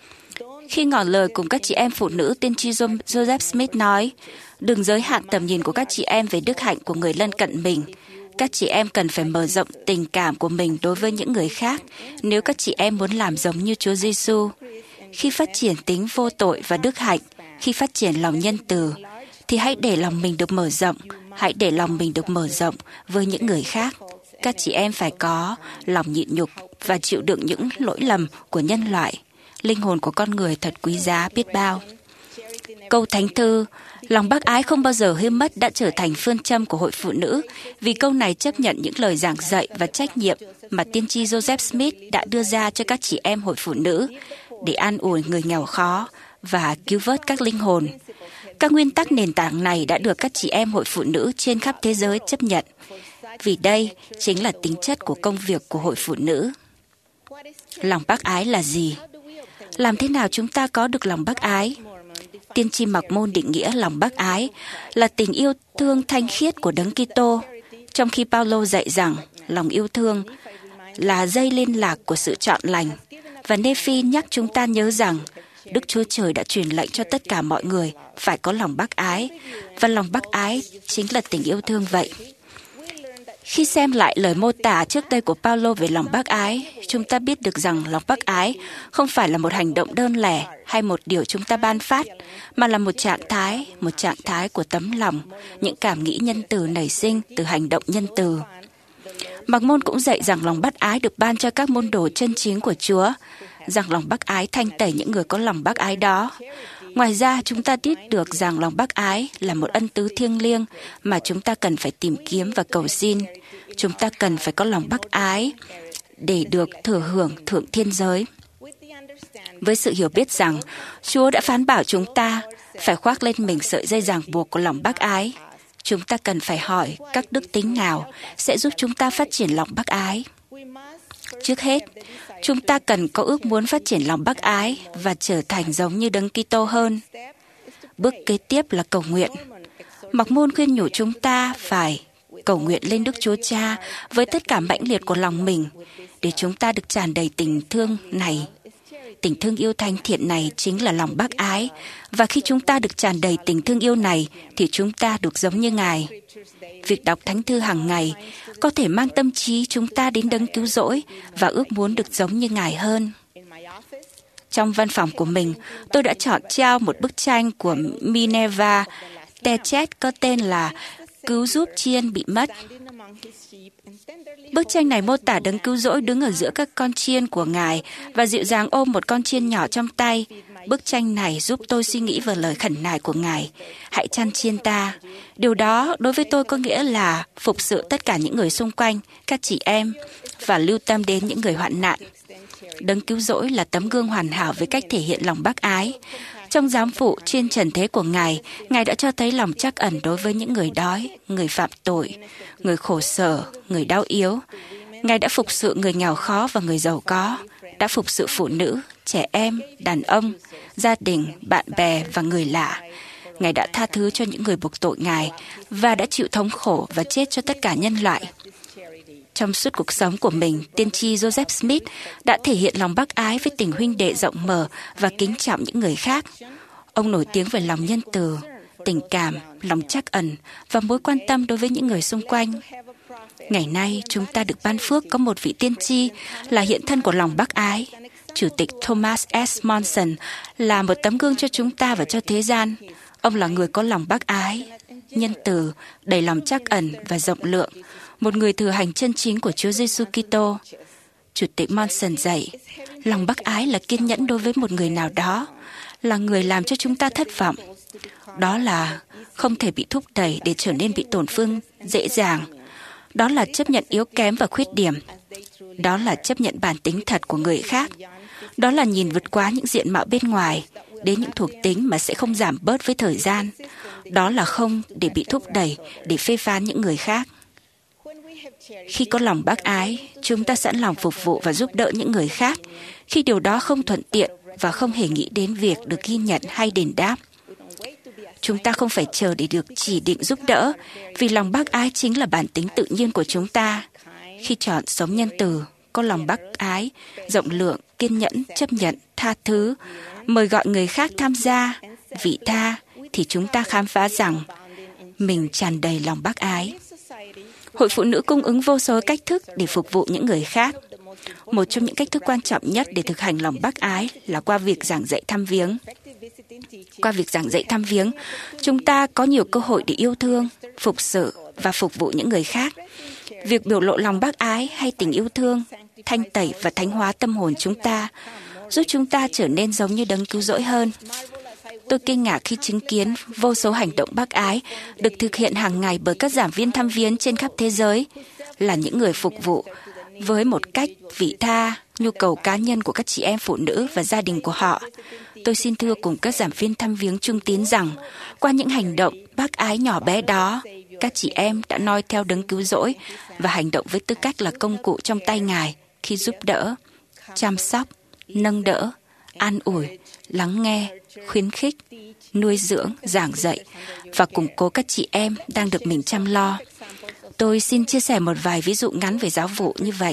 Khi ngỏ lời cùng các chị em phụ nữ, tiên tri Joseph Smith nói, đừng giới hạn tầm nhìn của các chị em về đức hạnh của người lân cận mình. Các chị em cần phải mở rộng tình cảm của mình đối với những người khác nếu các chị em muốn làm giống như Chúa Giêsu. Khi phát triển tính vô tội và đức hạnh, khi phát triển lòng nhân từ, thì hãy để lòng mình được mở rộng, hãy để lòng mình được mở rộng với những người khác. Các chị em phải có lòng nhịn nhục và chịu đựng những lỗi lầm của nhân loại. Linh hồn của con người thật quý giá biết bao. Câu thánh thư, lòng bác ái không bao giờ hư mất đã trở thành phương châm của Hội Phụ Nữ, vì câu này chấp nhận những lời giảng dạy và trách nhiệm mà tiên tri Joseph Smith đã đưa ra cho các chị em Hội Phụ Nữ để an ủi người nghèo khó và cứu vớt các linh hồn. Các nguyên tắc nền tảng này đã được các chị em Hội Phụ Nữ trên khắp thế giới chấp nhận, vì đây chính là tính chất của công việc của Hội Phụ Nữ. Lòng bác ái là gì? Làm thế nào chúng ta có được lòng bác ái? Tiên tri Mặc Môn định nghĩa lòng bác ái là tình yêu thương thanh khiết của Đấng Kitô, trong khi Paulo dạy rằng lòng yêu thương là dây liên lạc của sự trọn lành, và Nephi nhắc chúng ta nhớ rằng Đức Chúa Trời đã truyền lệnh cho tất cả mọi người phải có lòng bác ái, và lòng bác ái chính là tình yêu thương vậy. Khi xem lại lời mô tả trước đây của Paulo về lòng bác ái, chúng ta biết được rằng lòng bác ái không phải là một hành động đơn lẻ hay một điều chúng ta ban phát, mà là một trạng thái, một trạng thái của tấm lòng, những cảm nghĩ nhân từ nảy sinh từ hành động nhân từ. Mặc Môn cũng dạy rằng lòng bác ái được ban cho các môn đồ chân chính của Chúa, rằng lòng bác ái thanh tẩy những người có lòng bác ái đó. Ngoài ra, chúng ta biết được rằng lòng bác ái là một ân tứ thiêng liêng mà chúng ta cần phải tìm kiếm và cầu xin. Chúng ta cần phải có lòng bác ái để được thừa hưởng thượng thiên giới. Với sự hiểu biết rằng Chúa đã phán bảo chúng ta phải khoác lên mình sợi dây ràng buộc của lòng bác ái, chúng ta cần phải hỏi các đức tính nào sẽ giúp chúng ta phát triển lòng bác ái. Trước hết, chúng ta cần có ước muốn phát triển lòng bác ái và trở thành giống như Đấng Kitô hơn. Bước kế tiếp là cầu nguyện. Mặc Môn khuyên nhủ chúng ta phải cầu nguyện lên Đức Chúa Cha với tất cả mãnh liệt của lòng mình, để chúng ta được tràn đầy tình thương này. Tình thương yêu thánh thiện này chính là lòng bác ái, và khi chúng ta được tràn đầy tình thương yêu này, thì chúng ta được giống như Ngài. Việc đọc Thánh Thư hàng ngày có thể mang tâm trí chúng ta đến Đấng Cứu Rỗi và ước muốn được giống như Ngài hơn. Trong văn phòng của mình, tôi đã chọn treo một bức tranh của Minerva Techet có tên là Cứu giúp chiên bị mất. Bức tranh này mô tả Đấng Cứu Rỗi đứng ở giữa các con chiên của Ngài và dịu dàng ôm một con chiên nhỏ trong tay, Bức tranh này giúp tôi suy nghĩ về lời khẩn nài của Ngài. Hãy chăn chiên ta. Điều đó đối với tôi có nghĩa là phục sự tất cả những người xung quanh, các chị em, và lưu tâm đến những người hoạn nạn. Đấng cứu rỗi là tấm gương hoàn hảo với cách thể hiện lòng bác ái. Trong giám phụ trên trần thế của Ngài, Ngài đã cho thấy lòng trắc ẩn đối với những người đói, người phạm tội, người khổ sở, người đau yếu. Ngài đã phục sự người nghèo khó và người giàu có, đã phục sự phụ nữ, trẻ em, đàn ông, gia đình, bạn bè và người lạ. Ngài đã tha thứ cho những người buộc tội Ngài và đã chịu thống khổ và chết cho tất cả nhân loại. Trong suốt cuộc sống của mình, tiên tri Joseph Smith đã thể hiện lòng bác ái với tình huynh đệ rộng mở và kính trọng những người khác. Ông nổi tiếng về lòng nhân từ, tình cảm, lòng trắc ẩn và mối quan tâm đối với những người xung quanh. Ngày nay, chúng ta được ban phước có một vị tiên tri là hiện thân của lòng bác ái. Chủ tịch Thomas S. Monson là một tấm gương cho chúng ta và cho thế gian. Ông là người có lòng bác ái, nhân từ, đầy lòng trắc ẩn và rộng lượng, một người thừa hành chân chính của Chúa Giêsu Kitô. Chủ tịch Monson dạy, lòng bác ái là kiên nhẫn đối với một người nào đó, là người làm cho chúng ta thất vọng. Đó là không thể bị thúc đẩy để trở nên bị tổn thương dễ dàng. Đó là chấp nhận yếu kém và khuyết điểm. Đó là chấp nhận bản tính thật của người khác. Đó là nhìn vượt qua những diện mạo bên ngoài, đến những thuộc tính mà sẽ không giảm bớt với thời gian. Đó là không để bị thúc đẩy, để phê phán những người khác. Khi có lòng bác ái, chúng ta sẵn lòng phục vụ và giúp đỡ những người khác, khi điều đó không thuận tiện và không hề nghĩ đến việc được ghi nhận hay đền đáp. Chúng ta không phải chờ để được chỉ định giúp đỡ, vì lòng bác ái chính là bản tính tự nhiên của chúng ta. Khi chọn sống nhân từ, có lòng bác ái, rộng lượng, kiên nhẫn, chấp nhận, tha thứ, mời gọi người khác tham gia, vị tha, thì chúng ta khám phá rằng mình tràn đầy lòng bác ái. Hội Phụ nữ cung ứng vô số cách thức để phục vụ những người khác. Một trong những cách thức quan trọng nhất để thực hành lòng bác ái là qua việc giảng dạy thăm viếng. Qua việc giảng dạy thăm viếng, chúng ta có nhiều cơ hội để yêu thương, phục sự và phục vụ những người khác. Việc biểu lộ lòng bác ái hay tình yêu thương, thanh tẩy và thánh hóa tâm hồn chúng ta, giúp chúng ta trở nên giống như đấng cứu rỗi hơn. Tôi kinh ngạc khi chứng kiến vô số hành động bác ái được thực hiện hàng ngày bởi các giảng viên thăm viếng trên khắp thế giới, là những người phục vụ với một cách vị tha, nhu cầu cá nhân của các chị em phụ nữ và gia đình của họ. Tôi xin thưa cùng các giảng viên thăm viếng trung tín rằng, qua những hành động bác ái nhỏ bé đó, các chị em đã noi theo đấng cứu rỗi và hành động với tư cách là công cụ trong tay Ngài khi giúp đỡ, chăm sóc, nâng đỡ, an ủi, lắng nghe, khuyến khích, nuôi dưỡng, giảng dạy và củng cố các chị em đang được mình chăm lo. Tôi xin chia sẻ một vài ví dụ ngắn về giáo vụ như vậy.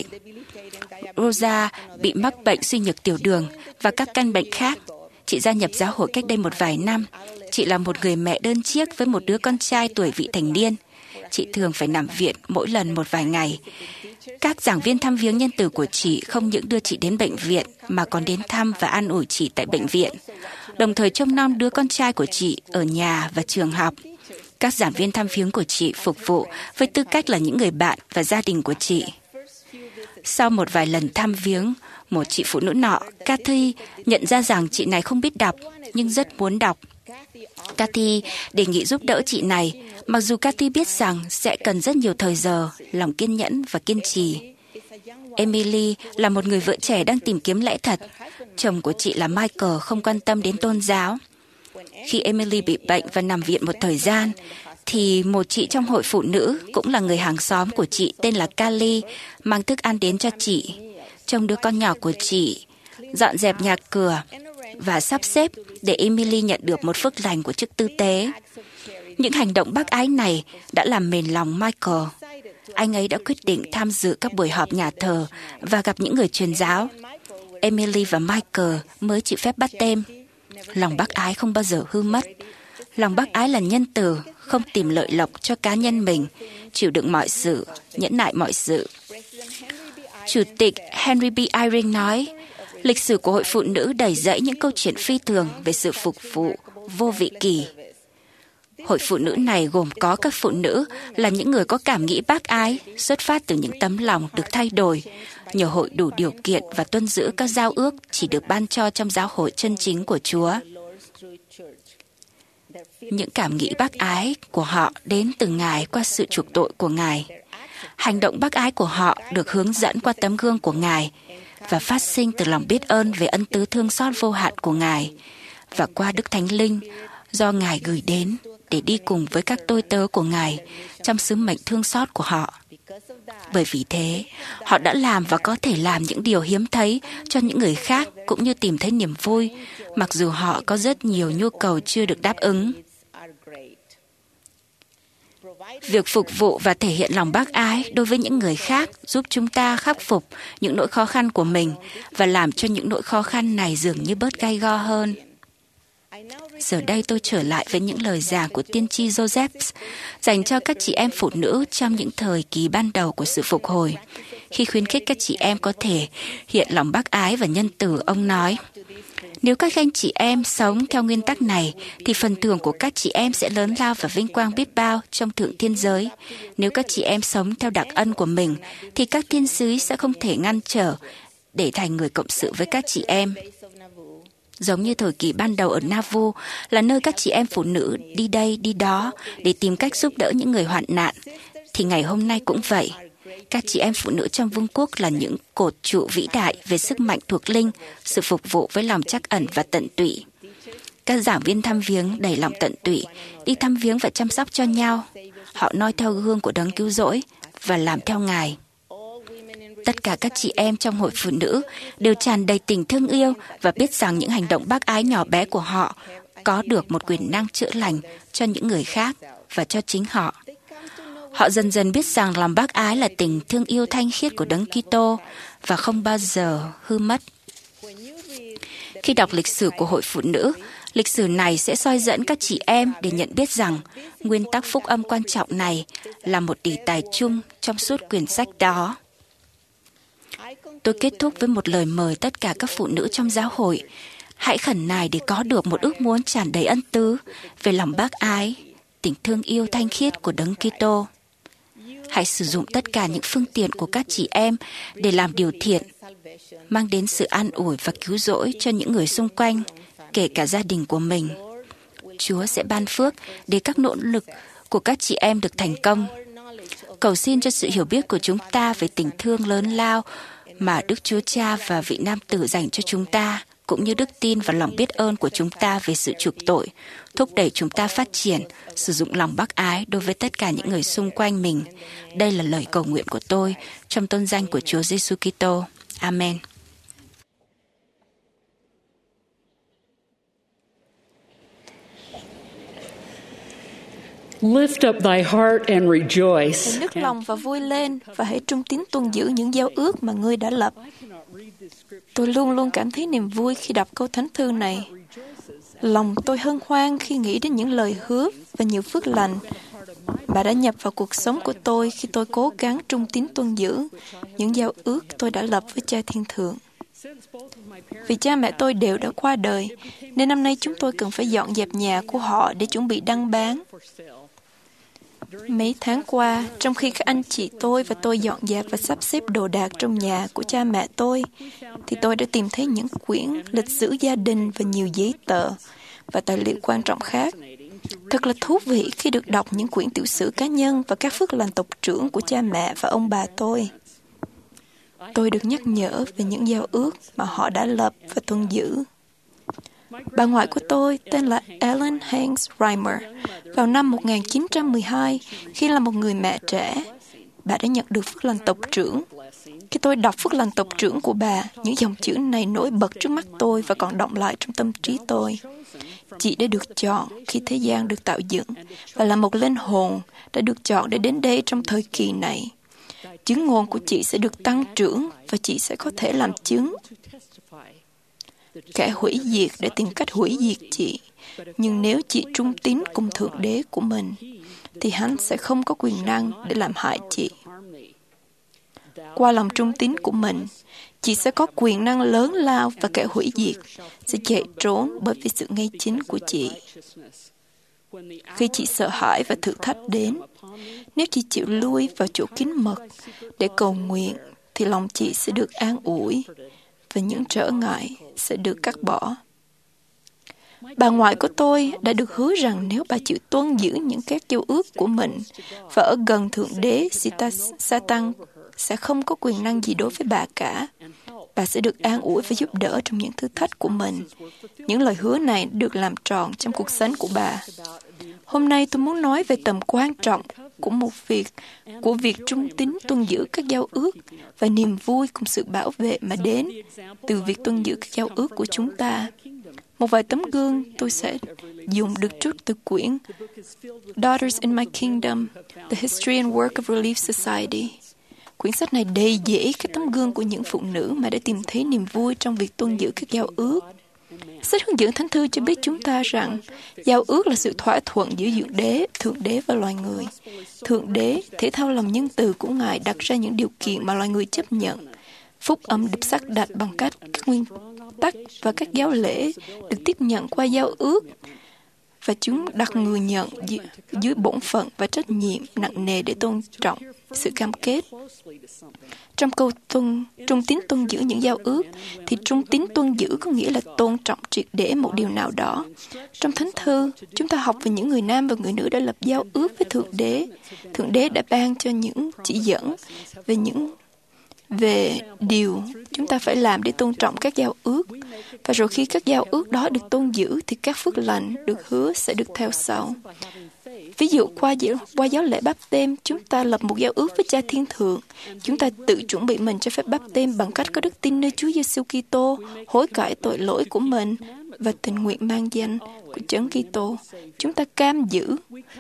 Rosa bị mắc bệnh suy nhược tiểu đường và các căn bệnh khác. Chị gia nhập giáo hội cách đây một vài năm. Chị là một người mẹ đơn chiếc với một đứa con trai tuổi vị thành niên. Chị thường phải nằm viện mỗi lần một vài ngày. Các giảng viên thăm viếng nhân từ của chị không những đưa chị đến bệnh viện mà còn đến thăm và an ủi chị tại bệnh viện, đồng thời trông nom đứa con trai của chị ở nhà và trường học. Các giảng viên thăm viếng của chị phục vụ với tư cách là những người bạn và gia đình của chị. Sau một vài lần thăm viếng, một chị phụ nữ nọ, Cathy, nhận ra rằng chị này không biết đọc, nhưng rất muốn đọc. Cathy đề nghị giúp đỡ chị này, mặc dù Cathy biết rằng sẽ cần rất nhiều thời giờ, lòng kiên nhẫn và kiên trì. Emily là một người vợ trẻ đang tìm kiếm lẽ thật. Chồng của chị là Michael không quan tâm đến tôn giáo. Khi Emily bị bệnh và nằm viện một thời gian, thì một chị trong hội phụ nữ, cũng là người hàng xóm của chị tên là Kali, mang thức ăn đến cho chị, trông đứa con nhỏ của chị, dọn dẹp nhà cửa và sắp xếp để Emily nhận được một phước lành của chức tư tế. Những hành động bác ái này đã làm mềm lòng Michael. Anh ấy đã quyết định tham dự các buổi họp nhà thờ và gặp những người truyền giáo. Emily và Michael mới chịu phép báp têm. Lòng bác ái không bao giờ hư mất. Lòng bác ái là nhân từ, không tìm lợi lộc cho cá nhân mình, chịu đựng mọi sự, nhẫn nại mọi sự. Chủ tịch Henry B. Eyring nói, lịch sử của hội phụ nữ đầy dẫy những câu chuyện phi thường về sự phục vụ vô vị kỳ. Hội phụ nữ này gồm có các phụ nữ là những người có cảm nghĩ bác ái, xuất phát từ những tấm lòng được thay đổi, nhờ hội đủ điều kiện và tuân giữ các giao ước chỉ được ban cho trong giáo hội chân chính của Chúa. Những cảm nghĩ bác ái của họ đến từ Ngài qua sự chuộc tội của Ngài. Hành động bác ái của họ được hướng dẫn qua tấm gương của Ngài và phát sinh từ lòng biết ơn về ân tứ thương xót vô hạn của Ngài và qua Đức Thánh Linh do Ngài gửi đến để đi cùng với các tôi tớ của Ngài trong sứ mệnh thương xót của họ. Bởi vì thế, họ đã làm và có thể làm những điều hiếm thấy cho những người khác cũng như tìm thấy niềm vui, mặc dù họ có rất nhiều nhu cầu chưa được đáp ứng. Việc phục vụ và thể hiện lòng bác ái đối với những người khác giúp chúng ta khắc phục những nỗi khó khăn của mình và làm cho những nỗi khó khăn này dường như bớt gay go hơn. Giờ đây tôi trở lại với những lời giảng của tiên tri Joseph dành cho các chị em phụ nữ trong những thời kỳ ban đầu của sự phục hồi. Khi khuyến khích các chị em có thể hiện lòng bác ái và nhân từ, ông nói: nếu các anh chị em sống theo nguyên tắc này, thì phần thưởng của các chị em sẽ lớn lao và vinh quang biết bao trong thượng thiên giới. Nếu các chị em sống theo đặc ân của mình, thì các thiên sứ sẽ không thể ngăn trở để thành người cộng sự với các chị em. Giống như thời kỳ ban đầu ở Nauvoo là nơi các chị em phụ nữ đi đây đi đó để tìm cách giúp đỡ những người hoạn nạn, thì ngày hôm nay cũng vậy. Các chị em phụ nữ trong vương quốc là những cột trụ vĩ đại về sức mạnh thuộc linh, sự phục vụ với lòng trắc ẩn và tận tụy. Các giảng viên thăm viếng đầy lòng tận tụy, đi thăm viếng và chăm sóc cho nhau. Họ noi theo gương của Đấng Cứu Rỗi và làm theo Ngài. Tất cả các chị em trong hội phụ nữ đều tràn đầy tình thương yêu và biết rằng những hành động bác ái nhỏ bé của họ có được một quyền năng chữa lành cho những người khác và cho chính họ. Họ dần dần biết rằng lòng bác ái là tình thương yêu thanh khiết của Đấng Kitô và không bao giờ hư mất. Khi đọc lịch sử của hội phụ nữ, lịch sử này sẽ soi dẫn các chị em để nhận biết rằng nguyên tắc phúc âm quan trọng này là một đề tài chung trong suốt quyển sách đó. Tôi kết thúc với một lời mời tất cả các phụ nữ trong giáo hội. Hãy khẩn nài để có được một ước muốn tràn đầy ân tứ về lòng bác ái, tình thương yêu thanh khiết của Đấng Kitô. Hãy sử dụng tất cả những phương tiện của các chị em để làm điều thiện, mang đến sự an ủi và cứu rỗi cho những người xung quanh, kể cả gia đình của mình. Chúa sẽ ban phước để các nỗ lực của các chị em được thành công. Cầu xin cho sự hiểu biết của chúng ta về tình thương lớn lao mà Đức Chúa Cha và vị Nam Tử dành cho chúng ta, cũng như đức tin và lòng biết ơn của chúng ta về sự chuộc tội, thúc đẩy chúng ta phát triển, sử dụng lòng bác ái đối với tất cả những người xung quanh mình. Đây là lời cầu nguyện của tôi trong tôn danh của Chúa Giêsu Kitô. Amen. Lift up thy heart and rejoice. Hãy nức lòng và vui lên, và hãy trung tín tuân giữ những giao ước mà ngươi đã lập. Tôi luôn luôn cảm thấy niềm vui khi đọc câu thánh thư này. Lòng tôi hân hoan khi nghĩ đến những lời hứa và nhiều phước lành Bà đã nhập vào cuộc sống của tôi khi tôi cố gắng trung tín tuân giữ những giao ước tôi đã lập với Cha Thiên Thượng. Vì cha mẹ tôi đều đã qua đời, nên năm nay chúng tôi cần phải dọn dẹp nhà của họ để chuẩn bị đăng bán. Mấy tháng qua, trong khi các anh chị tôi và tôi dọn dẹp và sắp xếp đồ đạc trong nhà của cha mẹ tôi, thì tôi đã tìm thấy những quyển lịch sử gia đình và nhiều giấy tờ và tài liệu quan trọng khác. Thật là thú vị khi được đọc những quyển tiểu sử cá nhân và các phước lành tộc trưởng của cha mẹ và ông bà tôi. Tôi được nhắc nhở về những giao ước mà họ đã lập và tuân giữ. Bà ngoại của tôi tên là Ellen Hanks Reimer. Vào năm một nghìn chín trăm mười hai, khi là một người mẹ trẻ, bà đã nhận được phước lành tộc trưởng. Khi tôi đọc phước lành tộc trưởng của bà, những dòng chữ này nổi bật trước mắt tôi và còn đọng lại trong tâm trí tôi. Chị đã được chọn khi thế gian được tạo dựng và là một linh hồn đã được chọn để đến đây trong thời kỳ này. Chứng ngôn của chị sẽ được tăng trưởng và chị sẽ có thể làm chứng. Kẻ hủy diệt để tìm cách hủy diệt chị, nhưng nếu chị trung tín cùng Thượng Đế của mình, thì hắn sẽ không có quyền năng để làm hại chị. Qua lòng trung tín của mình, chị sẽ có quyền năng lớn lao và kẻ hủy diệt sẽ chạy trốn bởi vì sự ngay chính của chị. khi chị sợ hãi và thử thách đến. Nếu chị chịu lui vào chỗ kín mật để cầu nguyện, thì lòng chị sẽ được an ủi và những trở ngại sẽ được cắt bỏ. Bà ngoại của tôi đã được hứa rằng nếu bà chịu tuân giữ những các giao ước của mình và ở gần Thượng Đế, Satan sẽ không có quyền năng gì đối với bà cả. Bà sẽ được an ủi và giúp đỡ trong những thử thách của mình. Những lời hứa này được làm tròn trong cuộc sống của bà. Hôm nay tôi muốn nói về tầm quan trọng của một việc, của việc trung tín tuân giữ các giao ước và niềm vui cùng sự bảo vệ mà đến từ việc tuân giữ các giao ước của chúng ta. Một vài tấm gương tôi sẽ dùng được trút từ quyển Daughters in My Kingdom, The History and Work of Relief Society. Quyển sách này đầy dẫy các tấm gương của những phụ nữ mà đã tìm thấy niềm vui trong việc tuân giữ các giao ước. Sách hướng dẫn Thánh Thư cho biết chúng ta rằng giao ước là sự thỏa thuận giữa Thượng Đế, Thượng Đế và loài người. Thượng Đế, thể thao lòng nhân từ của Ngài đặt ra những điều kiện mà loài người chấp nhận. Phúc âm được sắp đặt bằng cách các nguyên tắc và các giáo lễ được tiếp nhận qua giao ước, và chúng đặt người nhận dưới bổn phận và trách nhiệm nặng nề để tôn trọng sự cam kết. Trong câu tuân, trung tín tuân giữ những giao ước, thì trung tín tuân giữ có nghĩa là tôn trọng triệt để một điều nào đó. Trong Thánh Thư, chúng ta học về những người nam và người nữ đã lập giao ước với Thượng Đế. Thượng Đế đã ban cho những chỉ dẫn về những về điều chúng ta phải làm để tôn trọng các giao ước. Và rồi khi các giao ước đó được tôn giữ, thì các phước lành được hứa sẽ được theo sau. Ví dụ, qua, qua giáo lễ báp têm, chúng ta lập một giao ước với Cha Thiên Thượng. Chúng ta tự chuẩn bị mình cho phép báp têm bằng cách có đức tin nơi Chúa Giêsu Kitô, hối cải tội lỗi của mình và tình nguyện mang danh của Đấng Kitô. Chúng ta cam giữ,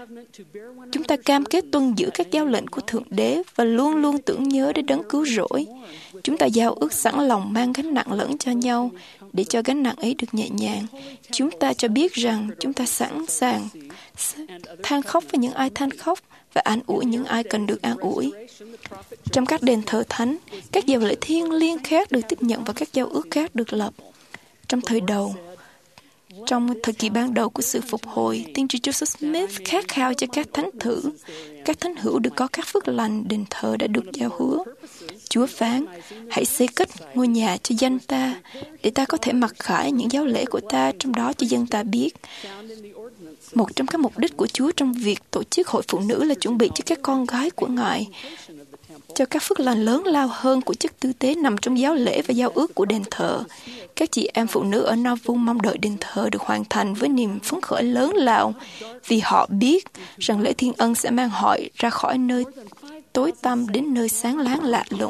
chúng ta cam kết tuân giữ các giao lệnh của Thượng Đế và luôn luôn tưởng nhớ đến Đấng cứu rỗi. Chúng ta giao ước sẵn lòng mang gánh nặng lẫn cho nhau để cho gánh nặng ấy được nhẹ nhàng. Chúng ta cho biết rằng chúng ta sẵn sàng than khóc với những ai than khóc và an ủi những ai cần được an ủi. Trong các đền thờ thánh, các giao lễ thiêng liêng khác được tiếp nhận và các giao ước khác được lập. Trong thời đầu, trong thời kỳ ban đầu của sự phục hồi, tiên tri Joseph Smith khát khao cho các thánh thử, các thánh hữu được có các phước lành đền thờ đã được giao hứa. Chúa phán, hãy xây cất ngôi nhà cho danh ta, để ta có thể mặc khải những giáo lễ của ta trong đó cho dân ta biết. Một trong các mục đích của Chúa trong việc tổ chức hội phụ nữ là chuẩn bị cho các con gái của Ngài cho các phước lành lớn lao hơn của chức tư tế nằm trong giáo lễ và giao ước của đền thờ. Các chị em phụ nữ ở Nauvoo mong đợi đền thờ được hoàn thành với niềm phấn khởi lớn lao, vì họ biết rằng lễ Thiên Ân sẽ mang họ ra khỏi nơi tối tăm đến nơi sáng láng lạ lùng.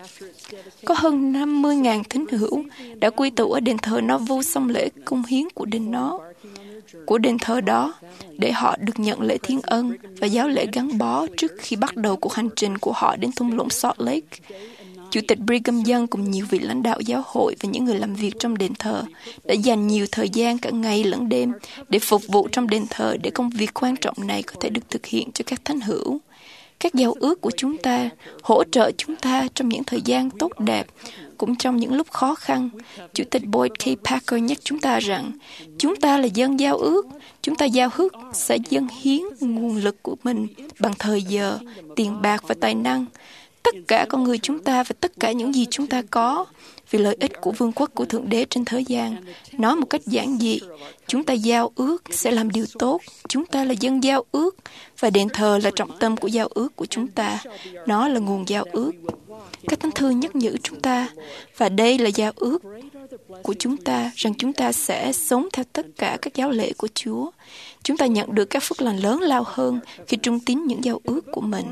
Có hơn năm mươi nghìn tín hữu đã quy tụ ở đền thờ Nauvoo xong lễ cung hiến của đền nó, của đền thờ đó, để họ được nhận lễ Thiên Ân và giáo lễ gắn bó trước khi bắt đầu cuộc hành trình của họ đến thung lũng Salt Lake. Chủ tịch Brigham Young cùng nhiều vị lãnh đạo giáo hội và những người làm việc trong đền thờ đã dành nhiều thời gian cả ngày lẫn đêm để phục vụ trong đền thờ để công việc quan trọng này có thể được thực hiện cho các thánh hữu. Các giao ước của chúng ta hỗ trợ chúng ta trong những thời gian tốt đẹp, cũng trong những lúc khó khăn. Chủ tịch Boyd K. Packer nhắc chúng ta rằng, chúng ta là dân giao ước, chúng ta giao ước sẽ dâng hiến nguồn lực của mình bằng thời giờ, tiền bạc và tài năng. Tất cả con người chúng ta và tất cả những gì chúng ta có, vì lợi ích của vương quốc của Thượng Đế trên thế gian. Nói một cách giản dị, chúng ta giao ước sẽ làm điều tốt. Chúng ta là dân giao ước, và đền thờ là trọng tâm của giao ước của chúng ta. Nó là nguồn giao ước. Các thánh thư nhắc nhở chúng ta, và đây là giao ước của chúng ta, rằng chúng ta sẽ sống theo tất cả các giáo lễ của Chúa. Chúng ta nhận được các phước lành lớn lao hơn khi trung tín những giao ước của mình.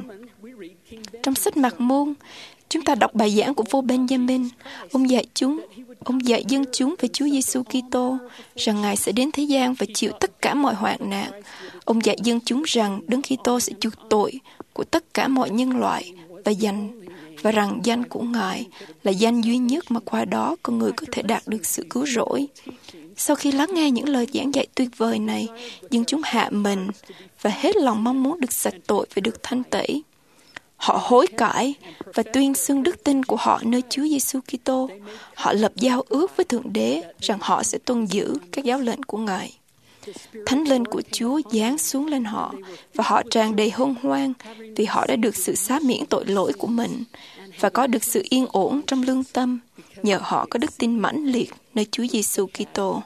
Trong sách Mạc Môn, chúng ta đọc bài giảng của vua Benjamin. Ông dạy chúng, ông dạy dân chúng về Chúa Giêsu Kitô, rằng Ngài sẽ đến thế gian và chịu tất cả mọi hoạn nạn. Ông dạy dân chúng rằng Đấng Kitô sẽ chuộc tội của tất cả mọi nhân loại và danh và rằng danh của Ngài là danh duy nhất mà qua đó con người có thể đạt được sự cứu rỗi. Sau khi lắng nghe những lời giảng dạy tuyệt vời này, dân chúng hạ mình và hết lòng mong muốn được sạch tội và được thanh tẩy. Họ hối cải và tuyên xưng đức tin của họ nơi Chúa Giêsu Kitô. Họ lập giao ước với Thượng Đế rằng họ sẽ tuân giữ các giáo lệnh của Ngài. Thánh linh của Chúa giáng xuống lên họ, và họ tràn đầy hân hoan vì họ đã được sự xá miễn tội lỗi của mình và có được sự yên ổn trong lương tâm nhờ họ có đức tin mãnh liệt nơi Chúa Giêsu Kitô.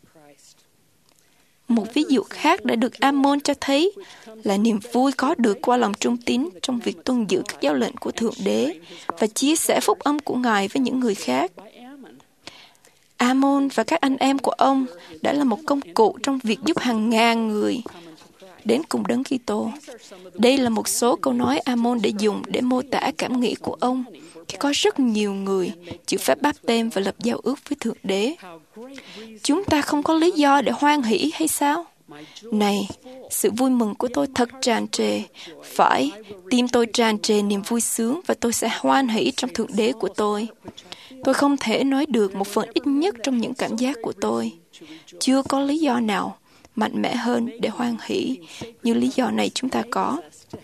Một ví dụ khác đã được Ammon cho thấy là niềm vui có được qua lòng trung tín trong việc tuân giữ các giáo lệnh của Thượng Đế và chia sẻ phúc âm của Ngài với những người khác. Ammon và các anh em của ông đã là một công cụ trong việc giúp hàng ngàn người đến cùng Đấng Kitô. Đây là một số câu nói Ammon để dùng để mô tả cảm nghĩ của ông khi có rất nhiều người chịu phép báp têm và lập giao ước với Thượng Đế. Chúng ta không có lý do để hoan hỷ hay sao? Này, sự vui mừng của tôi thật tràn trề. Phải, tim tôi tràn trề niềm vui sướng và tôi sẽ hoan hỷ trong Thượng Đế của tôi. Tôi không thể nói được một phần ít nhất trong những cảm giác của tôi. Chưa có lý do nào mạnh mẽ hơn để hoan hỷ như lý do này chúng ta có.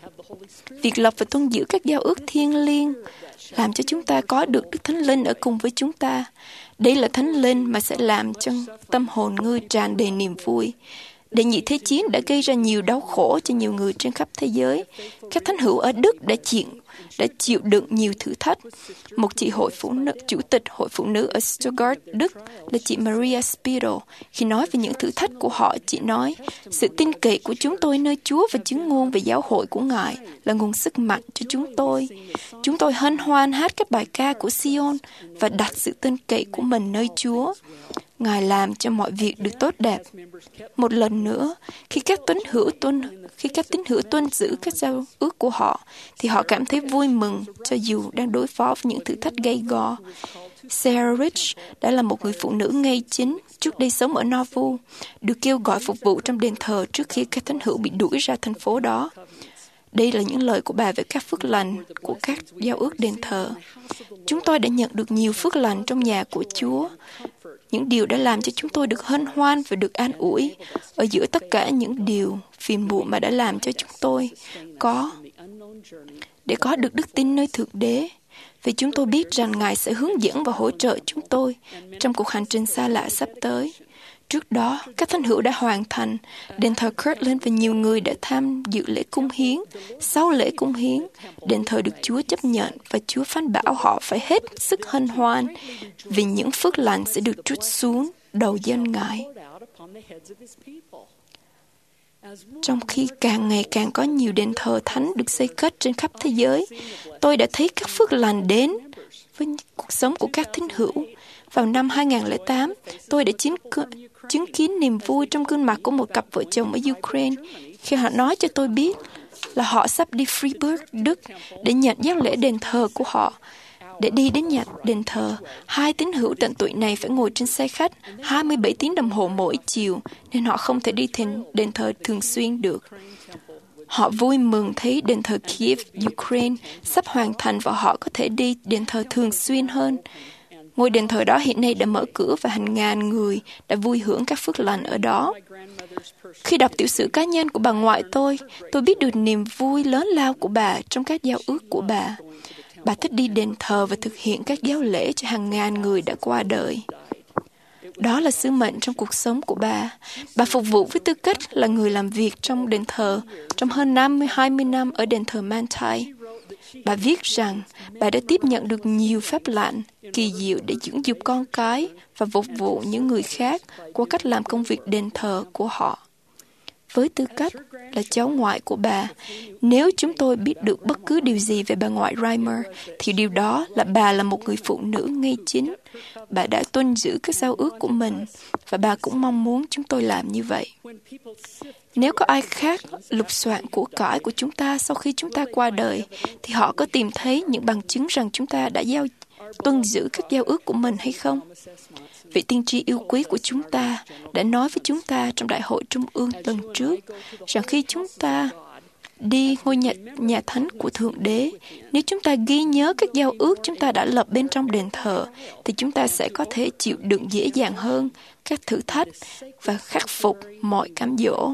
Việc lập và tuân giữ các giao ước thiêng liêng làm cho chúng ta có được Đức Thánh Linh ở cùng với chúng ta. Đây là Thánh Linh mà sẽ làm cho tâm hồn ngươi tràn đầy niềm vui. Đệ nhị thế chiến đã gây ra nhiều đau khổ cho nhiều người trên khắp thế giới. Các thánh hữu ở Đức đã chịu đã chịu đựng nhiều thử thách. Một chị hội phụ nữ, chủ tịch hội phụ nữ ở Stuttgart, Đức là chị Maria Spiegel. Khi nói về những thử thách của họ, chị nói, sự tin cậy của chúng tôi nơi Chúa và chứng ngôn về giáo hội của Ngài là nguồn sức mạnh cho chúng tôi. Chúng tôi hân hoan hát các bài ca của Sion và đặt sự tin cậy của mình nơi Chúa. Ngài làm cho mọi việc được tốt đẹp. Một lần nữa, khi các tín hữu tuân khi các tín hữu tuân giữ các giao ước của họ, thì họ cảm thấy vui mừng cho dù đang đối phó với những thử thách gay go. Sarah Rich đã là một người phụ nữ ngay chính, trước đây sống ở Nauvoo, được kêu gọi phục vụ trong đền thờ trước khi các tín hữu bị đuổi ra thành phố đó. Đây là những lời của bà về các phước lành của các giao ước đền thờ. Chúng tôi đã nhận được nhiều phước lành trong nhà của Chúa. Những điều đã làm cho chúng tôi được hân hoan và được an ủi ở giữa tất cả những điều phiền muộn mà đã làm cho chúng tôi có để có được đức tin nơi Thượng Đế. Vì chúng tôi biết rằng Ngài sẽ hướng dẫn và hỗ trợ chúng tôi trong cuộc hành trình xa lạ sắp tới. Trước đó, các thánh hữu đã hoàn thành, đền thờ Kirtland và nhiều người đã tham dự lễ cung hiến. Sau lễ cung hiến, đền thờ được Chúa chấp nhận và Chúa phán bảo họ phải hết sức hân hoan vì những phước lành sẽ được trút xuống đầu dân Ngài. Trong khi càng ngày càng có nhiều đền thờ thánh được xây cất trên khắp thế giới, tôi đã thấy các phước lành đến với cuộc sống của các thính hữu. Vào năm hai không không tám, tôi đã chứng, chứng kiến niềm vui trong gương mặt của một cặp vợ chồng ở Ukraine khi họ nói cho tôi biết là họ sắp đi Freiburg, Đức để nhận giác lễ đền thờ của họ. Để đi đến nhà đền thờ, hai tín hữu tận tuổi này phải ngồi trên xe khách hai mươi bảy tiếng đồng hồ mỗi chiều, nên họ không thể đi đến đền thờ thường xuyên được. Họ vui mừng thấy đền thờ Kiev, Ukraine sắp hoàn thành và họ có thể đi đền thờ thường xuyên hơn. Ngôi đền thờ đó hiện nay đã mở cửa và hàng ngàn người đã vui hưởng các phước lành ở đó. Khi đọc tiểu sử cá nhân của bà ngoại tôi, tôi biết được niềm vui lớn lao của bà trong các giao ước của bà. Bà thích đi đền thờ và thực hiện các giáo lễ cho hàng ngàn người đã qua đời. Đó là sứ mệnh trong cuộc sống của bà. Bà phục vụ với tư cách là người làm việc trong đền thờ trong hơn năm mươi hai mươi năm ở đền thờ Manti. Bà viết rằng bà đã tiếp nhận được nhiều phép lạ, kỳ diệu để dưỡng dục con cái và phục vụ những người khác qua cách làm công việc đền thờ của họ. Với tư cách là cháu ngoại của bà, nếu chúng tôi biết được bất cứ điều gì về bà ngoại Reimer, thì điều đó là bà là một người phụ nữ ngay chính. Bà đã tuân giữ các giao ước của mình, và bà cũng mong muốn chúng tôi làm như vậy. Nếu có ai khác lục soạn của cải của chúng ta sau khi chúng ta qua đời, thì họ có tìm thấy những bằng chứng rằng chúng ta đã giao tuân giữ các giao ước của mình hay không? Vị tiên tri yêu quý của chúng ta đã nói với chúng ta trong Đại hội Trung ương lần trước rằng khi chúng ta đi ngôi nhà, nhà thánh của Thượng Đế, nếu chúng ta ghi nhớ các giao ước chúng ta đã lập bên trong đền thờ, thì chúng ta sẽ có thể chịu đựng dễ dàng hơn các thử thách và khắc phục mọi cám dỗ.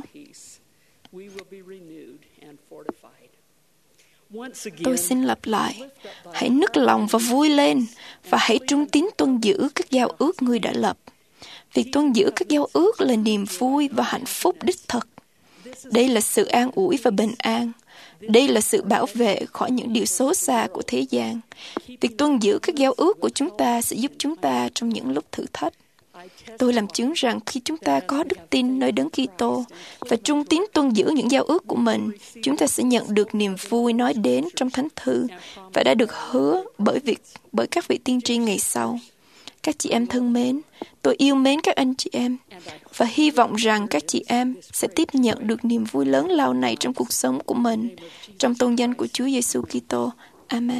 Tôi xin lặp lại, hãy nức lòng và vui lên, và hãy trung tín tuân giữ các giao ước ngươi đã lập. Việc tuân giữ các giao ước là niềm vui và hạnh phúc đích thực. Đây là sự an ủi và bình an. Đây là sự bảo vệ khỏi những điều xấu xa của thế gian. Việc tuân giữ các giao ước của chúng ta sẽ giúp chúng ta trong những lúc thử thách. Tôi làm chứng rằng khi chúng ta có đức tin nơi Đấng Kitô và trung tín tuân giữ những giao ước của mình, chúng ta sẽ nhận được niềm vui nói đến trong Thánh Thư và đã được hứa bởi việc bởi các vị tiên tri ngày sau. Các chị em thân mến, tôi yêu mến các anh chị em và hy vọng rằng các chị em sẽ tiếp nhận được niềm vui lớn lao này trong cuộc sống của mình. Trong tôn danh của Chúa Giêsu Kitô. Amen.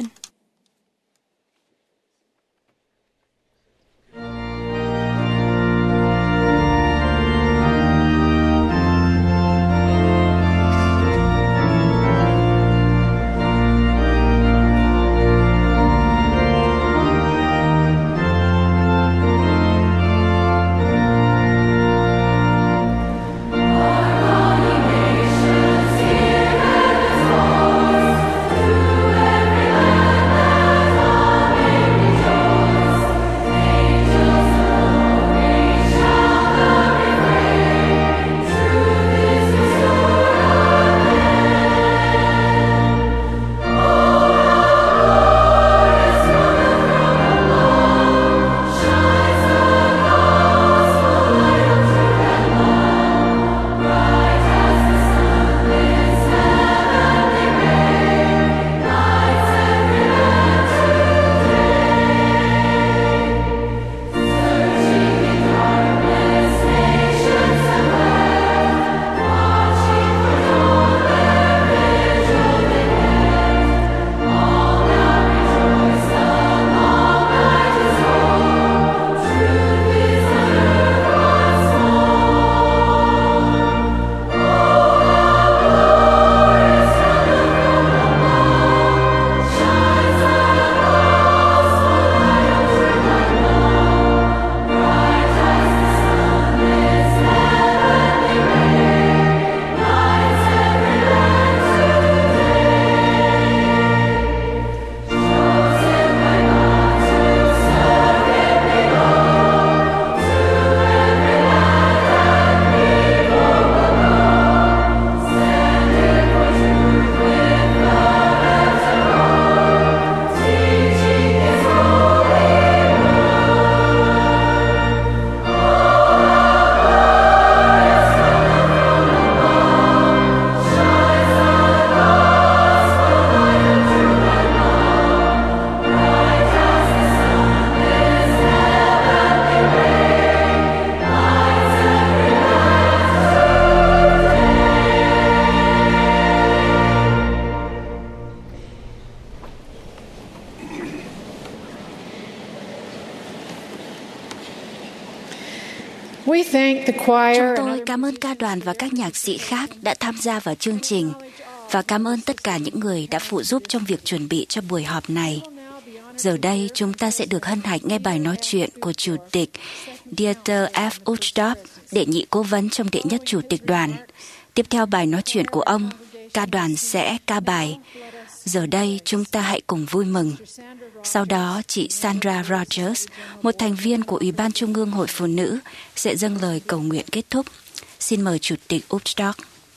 Chúng tôi cảm ơn ca đoàn và các nhạc sĩ khác đã tham gia vào chương trình và cảm ơn tất cả những người đã phụ giúp trong việc chuẩn bị cho buổi họp này. Giờ đây, chúng ta sẽ được hân hạnh nghe bài nói chuyện của Chủ tịch Dieter F. Uchtdorf, đệ nhị cố vấn trong đệ nhất Chủ tịch đoàn. Tiếp theo bài nói chuyện của ông, ca đoàn sẽ ca bài Giờ đây chúng ta hãy cùng vui mừng. Sau đó, chị Sandra Rogers, một thành viên của Ủy ban Trung ương Hội Phụ Nữ, sẽ dâng lời cầu nguyện kết thúc. Xin mời Chủ tịch Uchtdorf.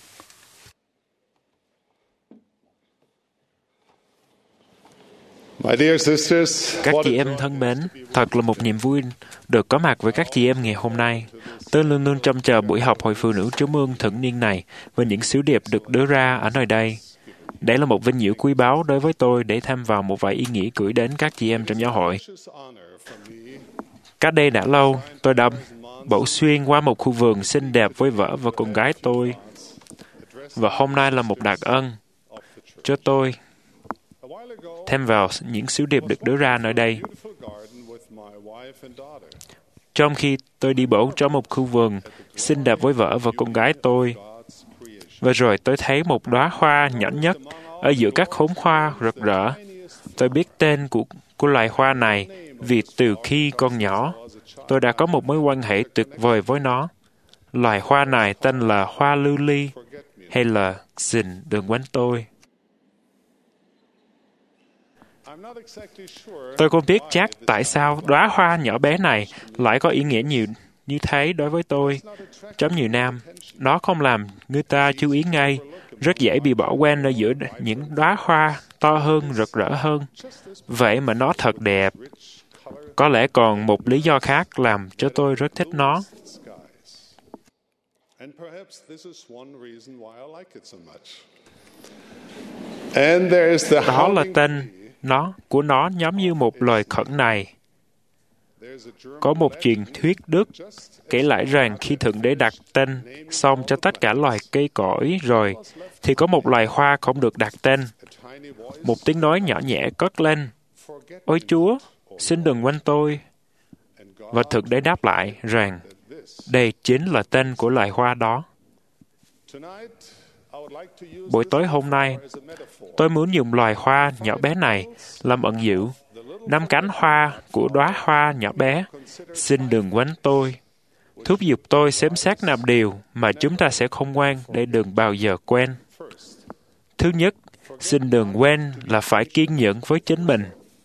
Các chị em thân mến, thật là một niềm vui được có mặt với các chị em ngày hôm nay. Tôi luôn luôn trông chờ buổi họp Hội Phụ Nữ Trung ương thường niên này và những sứ điệp được đưa ra ở nơi đây. Đây là một vinh dự quý báu đối với tôi để tham vào một vài ý nghĩ gửi đến các chị em trong giáo hội. Cách đây đã lâu, tôi đã bổ xuyên qua một khu vườn xinh đẹp với vợ và con gái tôi. Và hôm nay là một đặc ân cho tôi thêm vào những sứ điệp được đưa ra nơi đây. Trong khi tôi đi bộ trong một khu vườn xinh đẹp với vợ và con gái tôi, và rồi tôi thấy một đóa hoa nhỏ nhất ở giữa các khóm hoa rực rỡ. Tôi biết tên của, của loài hoa này vì từ khi còn nhỏ, tôi đã có một mối quan hệ tuyệt vời với nó. Loài hoa này tên là hoa lưu ly hay là Dình đừng quên tôi. Tôi không biết chắc tại sao đóa hoa nhỏ bé này lại có ý nghĩa nhiều như thế đối với tôi. Chấm nhiều nam, nó không làm người ta chú ý ngay, rất dễ bị bỏ quên ở giữa những đóa hoa to hơn, rực rỡ hơn. Vậy mà nó thật đẹp. Có lẽ còn một lý do khác làm cho tôi rất thích nó. Đó là tên nó của nó giống như một lời khẩn này. Có một truyền thuyết Đức kể lại rằng khi Thượng Đế đặt tên xong cho tất cả loài cây cối rồi, thì có một loài hoa không được đặt tên. Một tiếng nói nhỏ nhẹ cất lên, "Ôi Chúa, xin đừng quên tôi." Và Thượng Đế đáp lại rằng, đây chính là tên của loài hoa đó. Buổi tối hôm nay, tôi muốn dùng loài hoa nhỏ bé này làm ẩn dụ. Năm cánh hoa của đóa hoa nhỏ bé, xin đừng quên tôi. Thúc giục tôi xem xét năm điều mà chúng ta sẽ không quên để đừng bao giờ quên. Thứ nhất, xin đừng quên là phải kiên nhẫn với chính mình.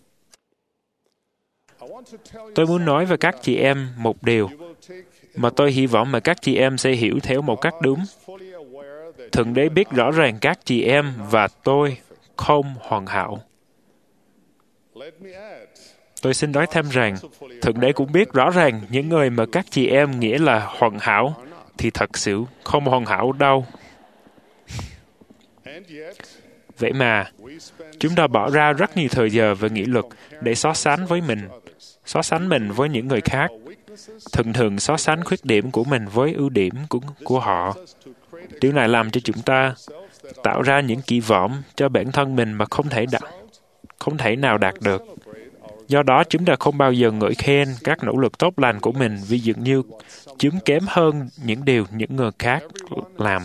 Tôi muốn nói với các chị em một điều mà tôi hy vọng mà các chị em sẽ hiểu theo một cách đúng. Thượng Đế biết rõ ràng các chị em và tôi không hoàn hảo. Tôi xin nói thêm rằng, Thượng Đế cũng biết rõ ràng những người mà các chị em nghĩ là hoàn hảo thì thật sự không hoàn hảo đâu. Vậy mà, chúng ta bỏ ra rất nhiều thời giờ và nghị lực để so sánh với mình, so sánh mình với những người khác, thường thường so sánh khuyết điểm của mình với ưu điểm của, của họ. Điều này làm cho chúng ta tạo ra những kỳ vọng cho bản thân mình mà không thể đạt, không thể nào đạt được. Do đó, chúng ta không bao giờ ngợi khen các nỗ lực tốt lành của mình vì dường như chúng kém hơn những điều những người khác làm.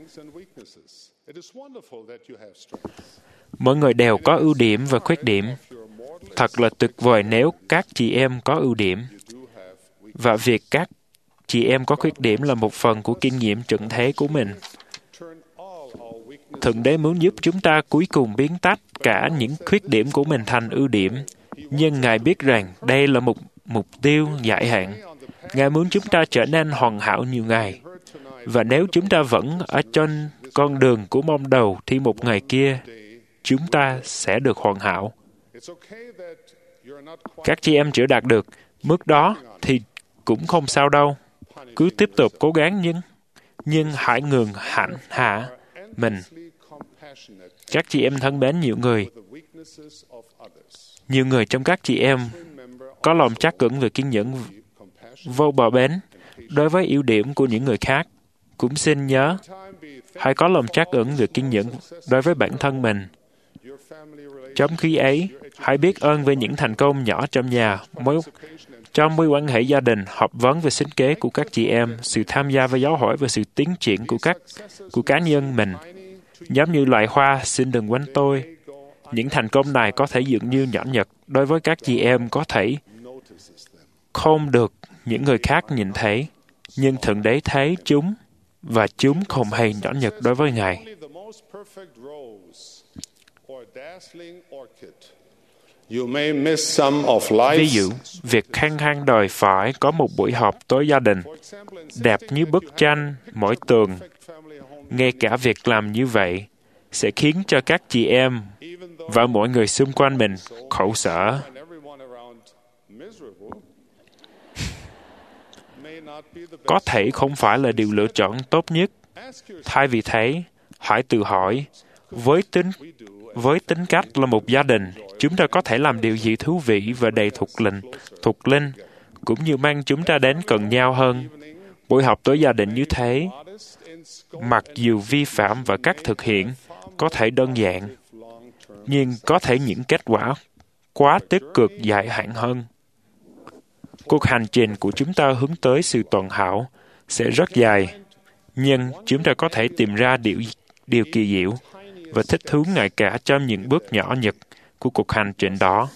Mỗi người đều có ưu điểm và khuyết điểm. Thật là tuyệt vời nếu các chị em có ưu điểm. Và việc các chị em có khuyết điểm là một phần của kinh nghiệm trần thế của mình. Thượng Đế muốn giúp chúng ta cuối cùng biến tách cả những khuyết điểm của mình thành ưu điểm. Nhưng Ngài biết rằng đây là một mục tiêu dài hạn. Ngài muốn chúng ta trở nên hoàn hảo nhiều ngày. Và nếu chúng ta vẫn ở trên con đường của mong đầu thì một ngày kia, chúng ta sẽ được hoàn hảo. Các chị em chưa đạt được mức đó thì cũng không sao đâu. Cứ tiếp tục cố gắng nhưng, nhưng hãy ngừng hạnh hạ mình. Các chị em thân mến, nhiều người, nhiều người trong các chị em có lòng trắc ẩn về kiên nhẫn vô bờ bến đối với ưu điểm của những người khác. Cũng xin nhớ, hãy có lòng trắc ẩn về kiên nhẫn đối với bản thân mình. Trong khi ấy, hãy biết ơn về những thành công nhỏ trong nhà, mối, trong mối quan hệ gia đình, học vấn về sinh kế của các chị em, sự tham gia vào giáo hội và sự tiến triển của các của cá nhân mình. Giống như loài hoa, xin đừng quên tôi. Những thành công này có thể dường như nhỏ nhặt đối với các chị em có thể không được những người khác nhìn thấy, nhưng Thượng Đế thấy chúng và chúng không hề nhỏ nhặt đối với Ngài. Ví dụ, việc khăng khăng đòi phải có một buổi họp tối gia đình, đẹp như bức tranh, mỗi tường. Ngay cả việc làm như vậy sẽ khiến cho các chị em và mọi người xung quanh mình khổ sở. Có thể không phải là điều lựa chọn tốt nhất. Thay vì thế, hãy tự hỏi, với tính với tính cách là một gia đình, chúng ta có thể làm điều gì thú vị và đầy thuộc linh, thuộc linh, cũng như mang chúng ta đến gần nhau hơn. Buổi họp tối gia đình như thế, mặc dù vi phạm và cách thực hiện có thể đơn giản, nhưng có thể những kết quả quá tích cực dài hạn hơn. Cuộc hành trình của chúng ta hướng tới sự toàn hảo sẽ rất dài, nhưng chúng ta có thể tìm ra điều, điều kỳ diệu và thích thú ngay cả trong những bước nhỏ nhặt của cuộc hành trình đó.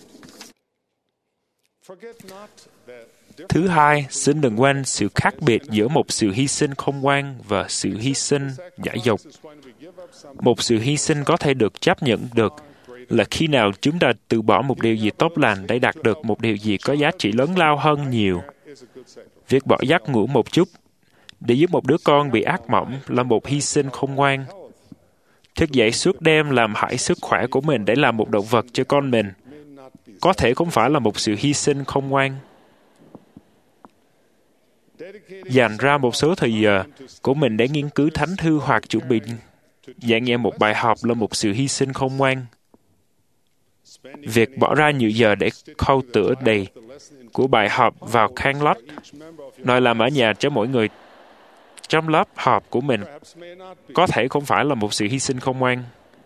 Thứ hai, xin đừng quên sự khác biệt giữa một sự hy sinh khôn ngoan và sự hy sinh giải dục. Một sự hy sinh có thể được chấp nhận được là khi nào chúng ta từ bỏ một điều gì tốt lành để đạt được một điều gì có giá trị lớn lao hơn nhiều. Việc bỏ giấc ngủ một chút để giúp một đứa con bị ác mộng là một hy sinh khôn ngoan. Thức dậy suốt đêm làm hại sức khỏe của mình để làm một động vật cho con mình có thể không phải là một sự hy sinh khôn ngoan. Dành ra một số thời giờ của mình để nghiên cứu thánh thư hoặc chuẩn bị dạy nghe một bài học là một sự hy sinh khôn ngoan. Việc bỏ ra nhiều giờ để khâu tựa đề của bài học vào Canlot, nói làm ở nhà cho mỗi người trong lớp học của mình, có thể không phải là một sự hy sinh khôn ngoan.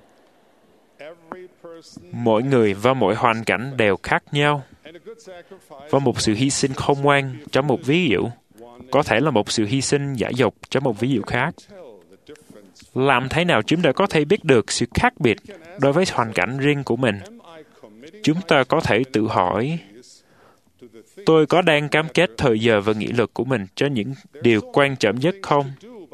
Mỗi người và mỗi hoàn cảnh đều khác nhau, và một sự hy sinh khôn ngoan trong một ví dụ có thể là một sự hy sinh giả dục trong một ví dụ khác. Làm thế nào chúng ta có thể biết được sự khác biệt đối với hoàn cảnh riêng của mình? Chúng ta có thể tự hỏi, tôi có đang cam kết thời giờ và nghị lực của mình cho những điều quan trọng nhất không?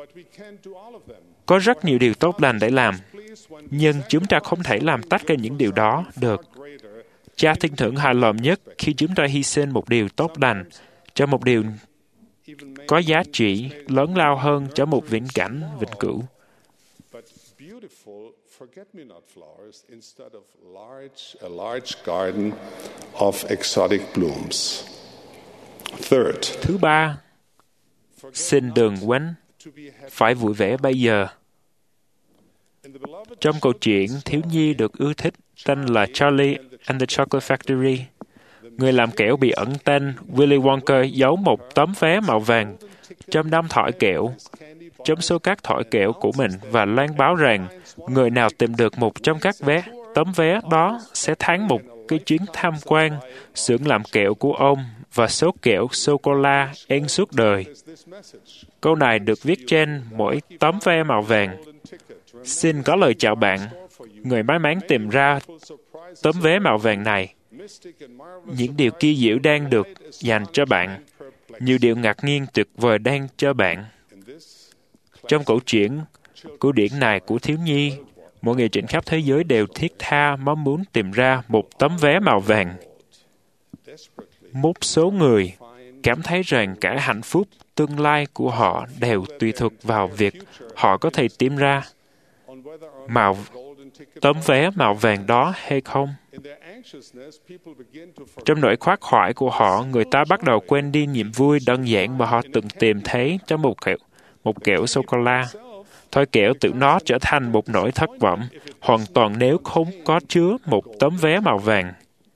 Có rất nhiều điều tốt lành để làm, nhưng chúng ta không thể làm tất cả những điều đó được. Cha thiên thượng hài lòng nhất khi chúng ta hy sinh một điều tốt lành cho một điều có giá trị lớn lao hơn cho một viễn cảnh vĩnh cửu. Forget-me-not flowers instead of large, a large garden of exotic blooms. Third, Thứ ba, xin đừng quên phải vui vẻ bây giờ. Trong câu chuyện thiếu nhi được ưa thích tên là Charlie and the Chocolate Factory, người làm kẹo bị ẩn tên Willy Wonka giấu một tấm vé màu vàng trong đám thỏi kẹo, trong số các thỏi kẹo của mình và loan báo rằng người nào tìm được một trong các vé, tấm vé đó sẽ thắng một cái chuyến tham quan xưởng làm kẹo của ông và số kẹo sô-cô-la ăn suốt đời. Câu này được viết trên mỗi tấm vé màu vàng. Xin có lời chào bạn, người may mắn tìm ra tấm vé màu vàng này. Những điều kỳ diệu đang được dành cho bạn. Nhiều điều ngạc nhiên tuyệt vời đang cho bạn. Trong câu chuyện, câu điển này của thiếu nhi, mọi người trên khắp thế giới đều thiết tha mong muốn tìm ra một tấm vé màu vàng. Một số người cảm thấy rằng cả hạnh phúc tương lai của họ đều tùy thuộc vào việc họ có thể tìm ra màu tấm vé màu vàng đó hay không. Trong nỗi khoác khoải của họ, người ta bắt đầu quên đi niềm vui đơn giản mà họ từng tìm thấy trong một kẹo, một kẹo sô-cô-la. Thôi kẹo tự nó trở thành một nỗi thất vọng, hoàn toàn nếu không có chứa một tấm vé màu vàng.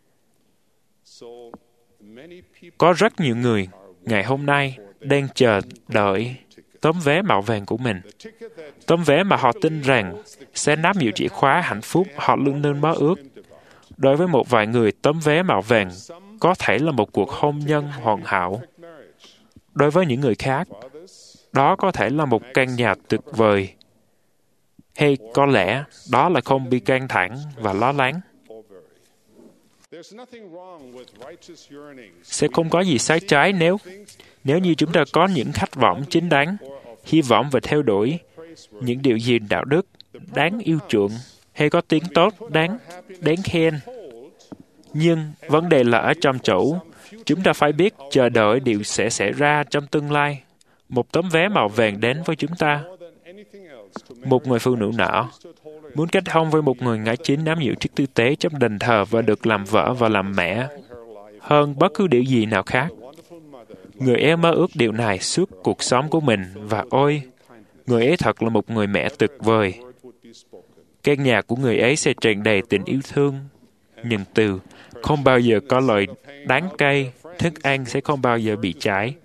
Có rất nhiều người, ngày hôm nay, đang chờ đợi tấm vé màu vàng của mình. Tấm vé mà họ tin rằng sẽ nắm giữ chìa khóa hạnh phúc họ luôn luôn mơ ước. Đối với một vài người, tấm vé màu vàng có thể là một cuộc hôn nhân hoàn hảo. Đối với những người khác, đó có thể là một căn nhà tuyệt vời. Hay có lẽ đó là không bị căng thẳng và lo lắng. Sẽ không có gì sai trái nếu nếu như chúng ta có những khát vọng chính đáng, hy vọng và theo đuổi những điều gì đạo đức, đáng yêu chuộng, hay có tiếng tốt, đáng, đáng khen. Nhưng vấn đề là ở trong chỗ, chúng ta phải biết chờ đợi điều sẽ xảy ra trong tương lai. Một tấm vé màu vàng đến với chúng ta. Một người phụ nữ nọ muốn kết hôn với một người ngã chín nắm giữ chức tư tế trong đền thờ và được làm vợ và làm mẹ hơn bất cứ điều gì nào khác. Người ấy mơ ước điều này suốt cuộc sống của mình và ôi, người ấy thật là một người mẹ tuyệt vời. Căn nhà của người ấy sẽ tràn đầy tình yêu thương, nhưng từ không bao giờ có lời đắng cay, thức ăn sẽ không bao giờ bị cháy.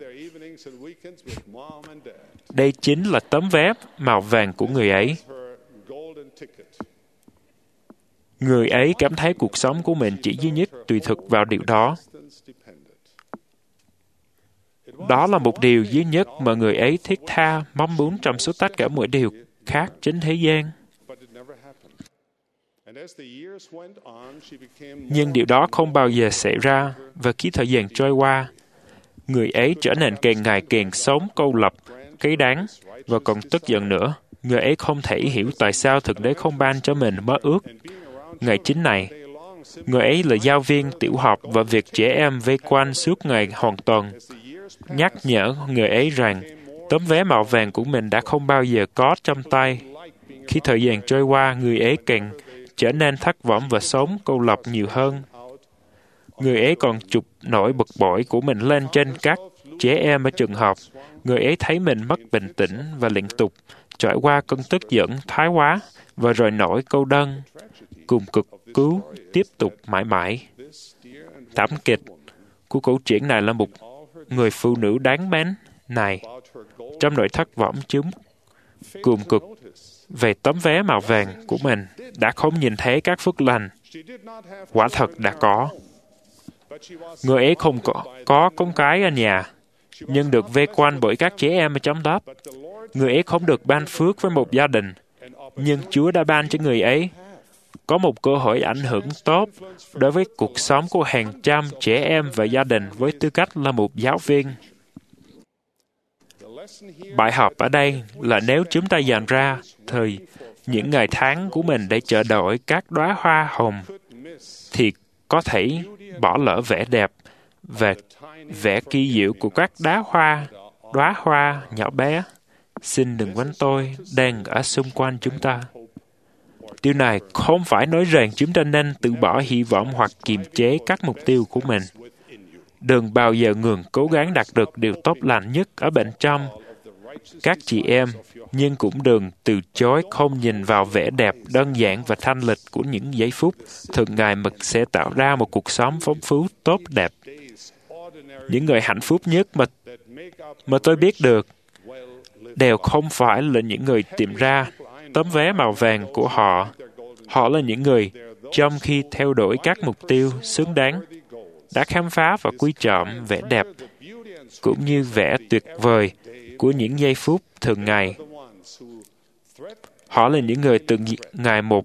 Đây chính là tấm vé màu vàng của người ấy. Người ấy cảm thấy cuộc sống của mình chỉ duy nhất tùy thuộc vào điều đó. Đó là một điều duy nhất mà người ấy thiết tha mong muốn trong số tất cả mọi điều khác trên thế gian. Nhưng điều đó không bao giờ xảy ra, và khi thời gian trôi qua, người ấy trở nên càng ngày càng sống cô lập, cay đắng, và còn tức giận nữa. Người ấy không thể hiểu tại sao Thượng Đế không ban cho mình mơ ước. Ngày chính này, người ấy là giáo viên tiểu học và việc trẻ em vây quanh suốt ngày hoàn toàn. nhắc nhở người ấy rằng tấm vé màu vàng của mình đã không bao giờ có trong tay. Khi thời gian trôi qua, người ấy càng trở nên thất vọng và sống cô lập nhiều hơn. Người ấy còn chụp nỗi bực bội của mình lên trên các trẻ em ở trường học. Người ấy thấy mình mất bình tĩnh và liên tục trải qua cơn tức giận thái quá và rồi nỗi cô đơn cùng cực cứu tiếp tục mãi mãi. Thảm kịch của câu chuyện này là một người phụ nữ đáng mến này trong nỗi thất vọng chúng cùng cực về tấm vé màu vàng của mình đã không nhìn thấy các phước lành quả thật đã có. Người ấy không có, có con cái ở nhà, nhưng được vây quanh bởi các trẻ em ở trong lớp. Người ấy không được ban phước với một gia đình, nhưng Chúa đã ban cho người ấy có một cơ hội ảnh hưởng tốt đối với cuộc sống của hàng trăm trẻ em và gia đình với tư cách là một giáo viên. Bài học ở đây là nếu chúng ta dành ra thời những ngày tháng của mình để chờ đợi các đóa hoa hồng, thì có thể bỏ lỡ vẻ đẹp và vẻ kỳ diệu của các đóa hoa, đóa hoa nhỏ bé, xin đừng quên tôi, đang ở xung quanh chúng ta. Điều này không phải nói rằng chúng ta nên từ bỏ hy vọng hoặc kiềm chế các mục tiêu của mình. Đừng bao giờ ngừng cố gắng đạt được điều tốt lành nhất ở bên trong các chị em, nhưng cũng đừng từ chối không nhìn vào vẻ đẹp đơn giản và thanh lịch của những giây phút thường ngày mà sẽ tạo ra một cuộc sống phong phú, tốt đẹp. Những người hạnh phúc nhất mà, mà tôi biết được đều không phải là những người tìm ra tấm vé màu vàng của họ. Họ là những người, trong khi theo đuổi các mục tiêu xứng đáng, đã khám phá và quý trọng vẻ đẹp, cũng như vẻ tuyệt vời của những giây phút thường ngày. Họ là những người từng ngày một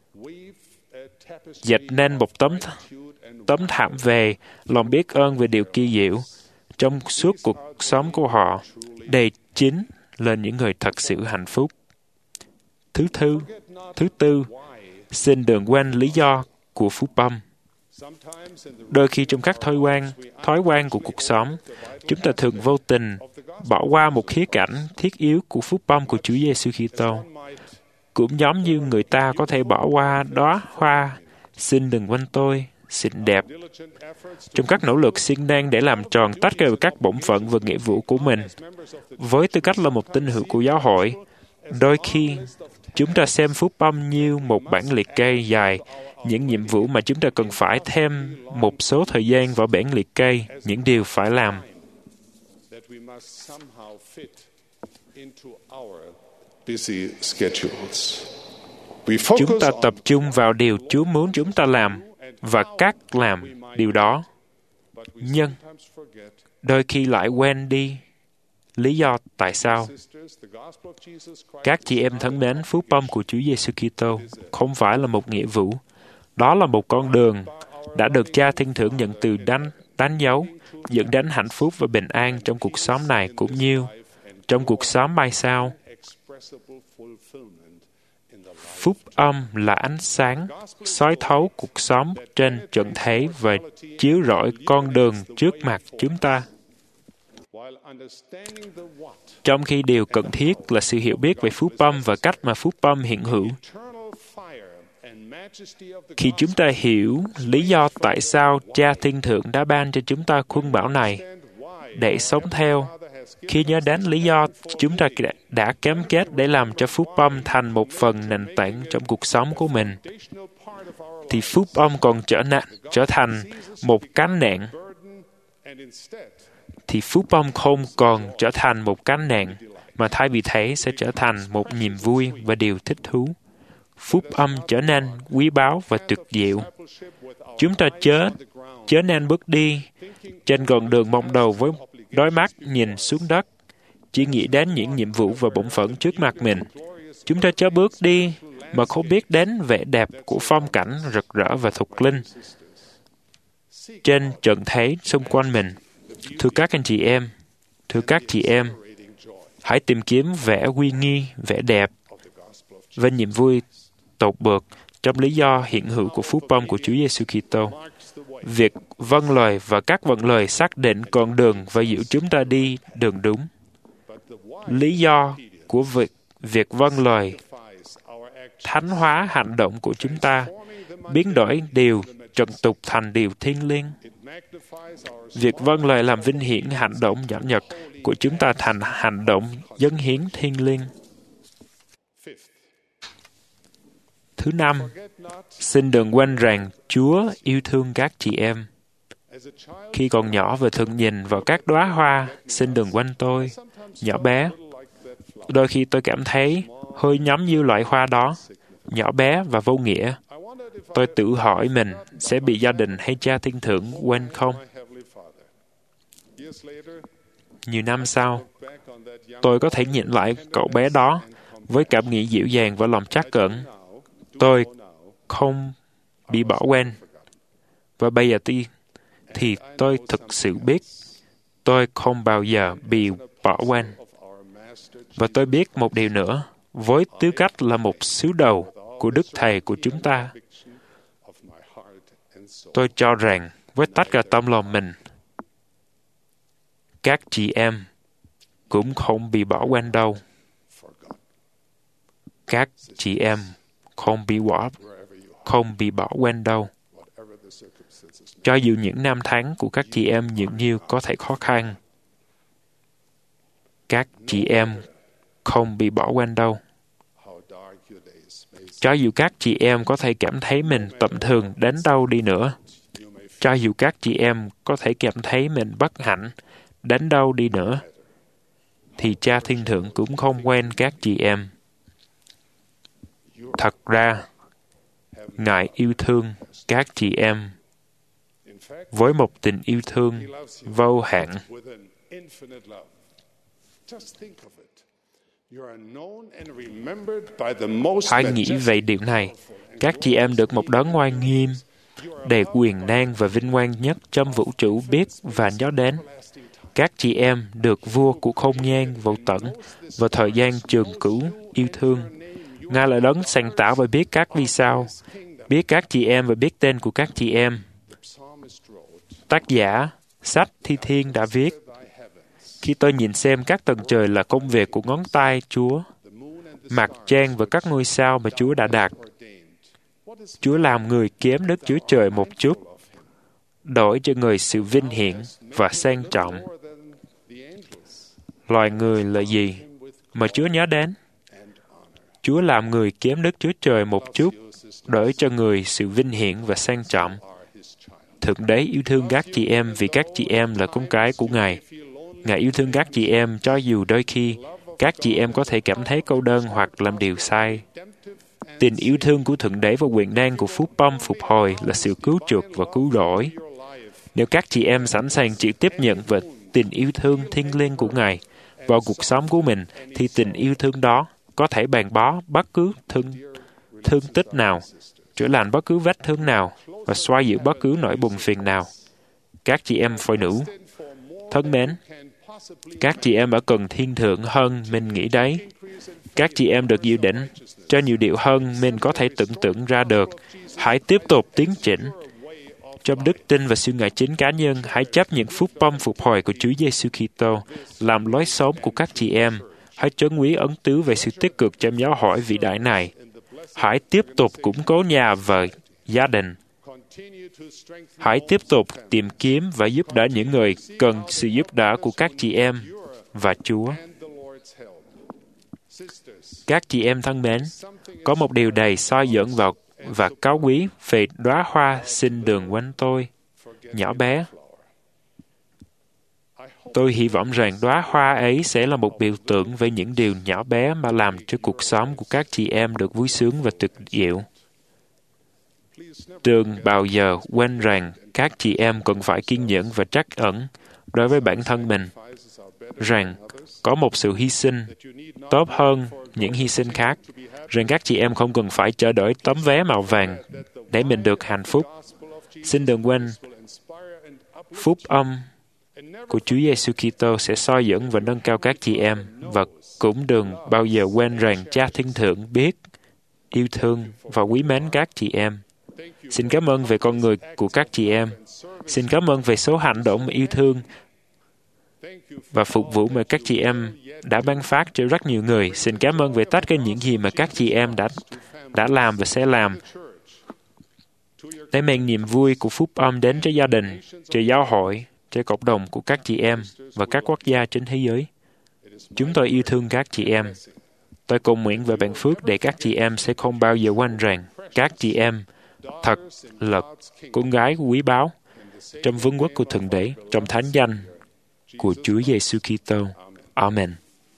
dệt nên một tấm tấm thảm về lòng biết ơn về điều kỳ diệu trong suốt cuộc sống của họ. Đây chính là những người thật sự hạnh phúc. Thứ thứ, thứ tư, xin đừng quên lý do của phúc âm. Đôi khi trong các thói quen, thói quen của cuộc sống, chúng ta thường vô tình bỏ qua một khía cạnh thiết yếu của phúc âm của Chúa Giêsu Kitô. Cũng giống như người ta có thể bỏ qua đóa hoa, xin đừng quên tôi, xinh đẹp. Trong các nỗ lực siêng năng để làm tròn tất cả các bổn phận và nghĩa vụ của mình, với tư cách là một tín hữu của giáo hội, đôi khi chúng ta xem phúc âm như một bản liệt kê dài, những nhiệm vụ mà chúng ta cần phải thêm một số thời gian vào bản liệt kê, những điều phải làm. Chúng ta tập trung vào điều Chúa muốn chúng ta làm và cách làm điều đó. Nhưng đôi khi lại quên đi lý do tại sao. Các chị em thân mến, phúc âm của Chúa Giêsu Kitô không phải là một nghĩa vụ. Đó là một con đường đã được Cha Thiên Thượng nhận từ đánh, đánh dấu, dẫn đến hạnh phúc và bình an trong cuộc sống này cũng như trong cuộc sống mai sau. Phúc âm là ánh sáng soi thấu cuộc sống trên trần thế và chiếu rọi con đường trước mặt chúng ta. Trong khi điều cần thiết là sự hiểu biết về phúc âm và cách mà phúc âm hiện hữu. Khi chúng ta hiểu lý do tại sao Cha Thiên Thượng đã ban cho chúng ta khuôn bảo này để sống theo, khi nhớ đến lý do chúng ta đã kém kết để làm cho phúc âm thành một phần nền tảng trong cuộc sống của mình, thì phúc âm còn trở, nạn, trở thành một cánh nặng. Thì phúc âm không còn trở thành một cánh nặng, mà thay vì thế sẽ trở thành một niềm vui và điều thích thú. Phúc âm trở nên quý báu và tuyệt diệu. Chúng ta chớ, chớ nên bước đi trên con đường mong đầu với đôi mắt nhìn xuống đất, chỉ nghĩ đến những nhiệm vụ và bổn phận trước mặt mình. Chúng ta chớ bước đi mà không biết đến vẻ đẹp của phong cảnh rực rỡ và thục linh trên trận thế xung quanh mình. Thưa các anh chị em, thưa các chị em, hãy tìm kiếm vẻ uy nghi, vẻ đẹp và niềm vui tột bậc trong lý do hiện hữu của phúc âm của Chúa Giêsu Kitô. việc vâng lời và các vận lời xác định con đường và dịu chúng ta đi đường đúng. Lý do của việc, việc vâng lời thánh hóa hành động của chúng ta, biến đổi điều trần tục thành điều thiêng liêng. Việc vâng lời làm vinh hiển hành động nhỏ nhặt của chúng ta thành hành động dâng hiến thiêng liêng. Thứ năm, xin đừng quên rằng Chúa yêu thương các chị em. Khi còn nhỏ và thường nhìn vào các đóa hoa, xin đừng quên tôi, nhỏ bé. Đôi khi tôi cảm thấy hơi nhóm như loại hoa đó, nhỏ bé và vô nghĩa. Tôi tự hỏi mình sẽ bị gia đình hay cha thiên thượng quên không? Nhiều năm sau, tôi có thể nhìn lại cậu bé đó với cảm nghĩ dịu dàng và lòng trắc ẩn. Tôi không bị bỏ quên. Và bây giờ thì, thì tôi thực sự biết tôi không bao giờ bị bỏ quên. Và tôi biết một điều nữa, với tư cách là một sứ đầu của Đức Thầy của chúng ta, tôi cho rằng với tất cả tâm lòng mình, các chị em cũng không bị bỏ quên đâu. Các chị em không bị bỏ, không bị bỏ quên đâu. Cho dù những năm tháng của các chị em những như có thể khó khăn, các chị em không bị bỏ quên đâu. Cho dù các chị em có thể cảm thấy mình tầm thường đến đâu đi nữa, cho dù các chị em có thể cảm thấy mình bất hạnh đến đâu đi nữa, thì Cha Thiên Thượng cũng không quên các chị em. Thật ra, Ngài yêu thương các chị em với một tình yêu thương vô hạn. Hãy nghĩ về điều này. Các chị em được một đấng oai nghiêm, đầy quyền năng và vinh quang nhất trong vũ trụ biết và nhớ đến. Các chị em được vua của không gian vô tận và thời gian trường cửu yêu thương. Ngài là đấng sáng tạo và biết các vì sao, biết các chị em và biết tên của các chị em. Tác giả sách Thi Thiên đã viết: Khi tôi nhìn xem các tầng trời là công việc của ngón tay Chúa, mặt trăng và các ngôi sao mà Chúa đã đặt. Chúa làm người kém Đức Chúa Trời một chút, đổi cho người sự vinh hiển và sang trọng. Loài người là gì mà Chúa nhớ đến? Chúa làm người kém Đức Chúa Trời một chút, đổi cho người sự vinh hiển và sang trọng. Thượng Đế yêu thương các chị em vì các chị em là con cái của Ngài. Ngài yêu thương các chị em cho dù đôi khi các chị em có thể cảm thấy cô đơn hoặc làm điều sai. Tình yêu thương của Thượng Đế và quyền năng của phúc âm phục hồi là sự cứu chuộc và cứu rỗi. Nếu các chị em sẵn sàng chịu tiếp nhận và tình yêu thương thiêng liêng của Ngài vào cuộc sống của mình, thì tình yêu thương đó có thể bàn bó bất cứ thương, thương tích nào, chữa lành bất cứ vết thương nào và xoa dịu bất cứ nỗi buồn phiền nào. Các chị em phái nữ thân mến, các chị em ở cần thiên thượng hơn mình nghĩ đấy. Các chị em được dự định cho nhiều điều hơn mình có thể tưởng tượng ra được. Hãy tiếp tục tiến chỉnh. Trong đức tin và suy ngại chính cá nhân, hãy chấp nhận phúc âm phục hồi của Chúa Giêsu Kitô làm lối sống của các chị em. Hãy trân quý ấn tứ về sự tích cực trong giáo hội vĩ đại này. Hãy tiếp tục củng cố nhà và gia đình. Hãy tiếp tục tìm kiếm và giúp đỡ những người cần sự giúp đỡ của các chị em và Chúa. Các chị em thân mến, có một điều đầy soi dẫn vào và cáu quý về đóa hoa xin đừng quên tôi, nhỏ bé. Tôi hy vọng rằng đóa hoa ấy sẽ là một biểu tượng về những điều nhỏ bé mà làm cho cuộc sống của các chị em được vui sướng và tuyệt diệu. Đừng bao giờ quên rằng các chị em cần phải kiên nhẫn và trắc ẩn đối với bản thân mình, rằng có một sự hy sinh tốt hơn những hy sinh khác, rằng các chị em không cần phải chờ đợi tấm vé màu vàng để mình được hạnh phúc. Xin đừng quên, phúc âm của Chúa Giêsu Kitô sẽ soi dẫn và nâng cao các chị em, và cũng đừng bao giờ quên rằng Cha Thiên Thượng biết, yêu thương và quý mến các chị em. Xin cảm ơn về con người của các chị em. Xin cảm ơn về số hành động yêu thương và phục vụ mà các chị em đã ban phát cho rất nhiều người. Xin cảm ơn về tất cả những gì mà các chị em đã đã làm và sẽ làm để mang niềm vui của phúc âm đến cho gia đình, cho giáo hội, cho cộng đồng của các chị em và các quốc gia trên thế giới. Chúng tôi yêu thương các chị em. Tôi cầu nguyện về ban phước để các chị em sẽ không bao giờ quên rằng các chị em thật là con gái quý báu trong vương quốc của Thượng Đế, trong thánh danh của Chúa Giêsu Kitô. Amen.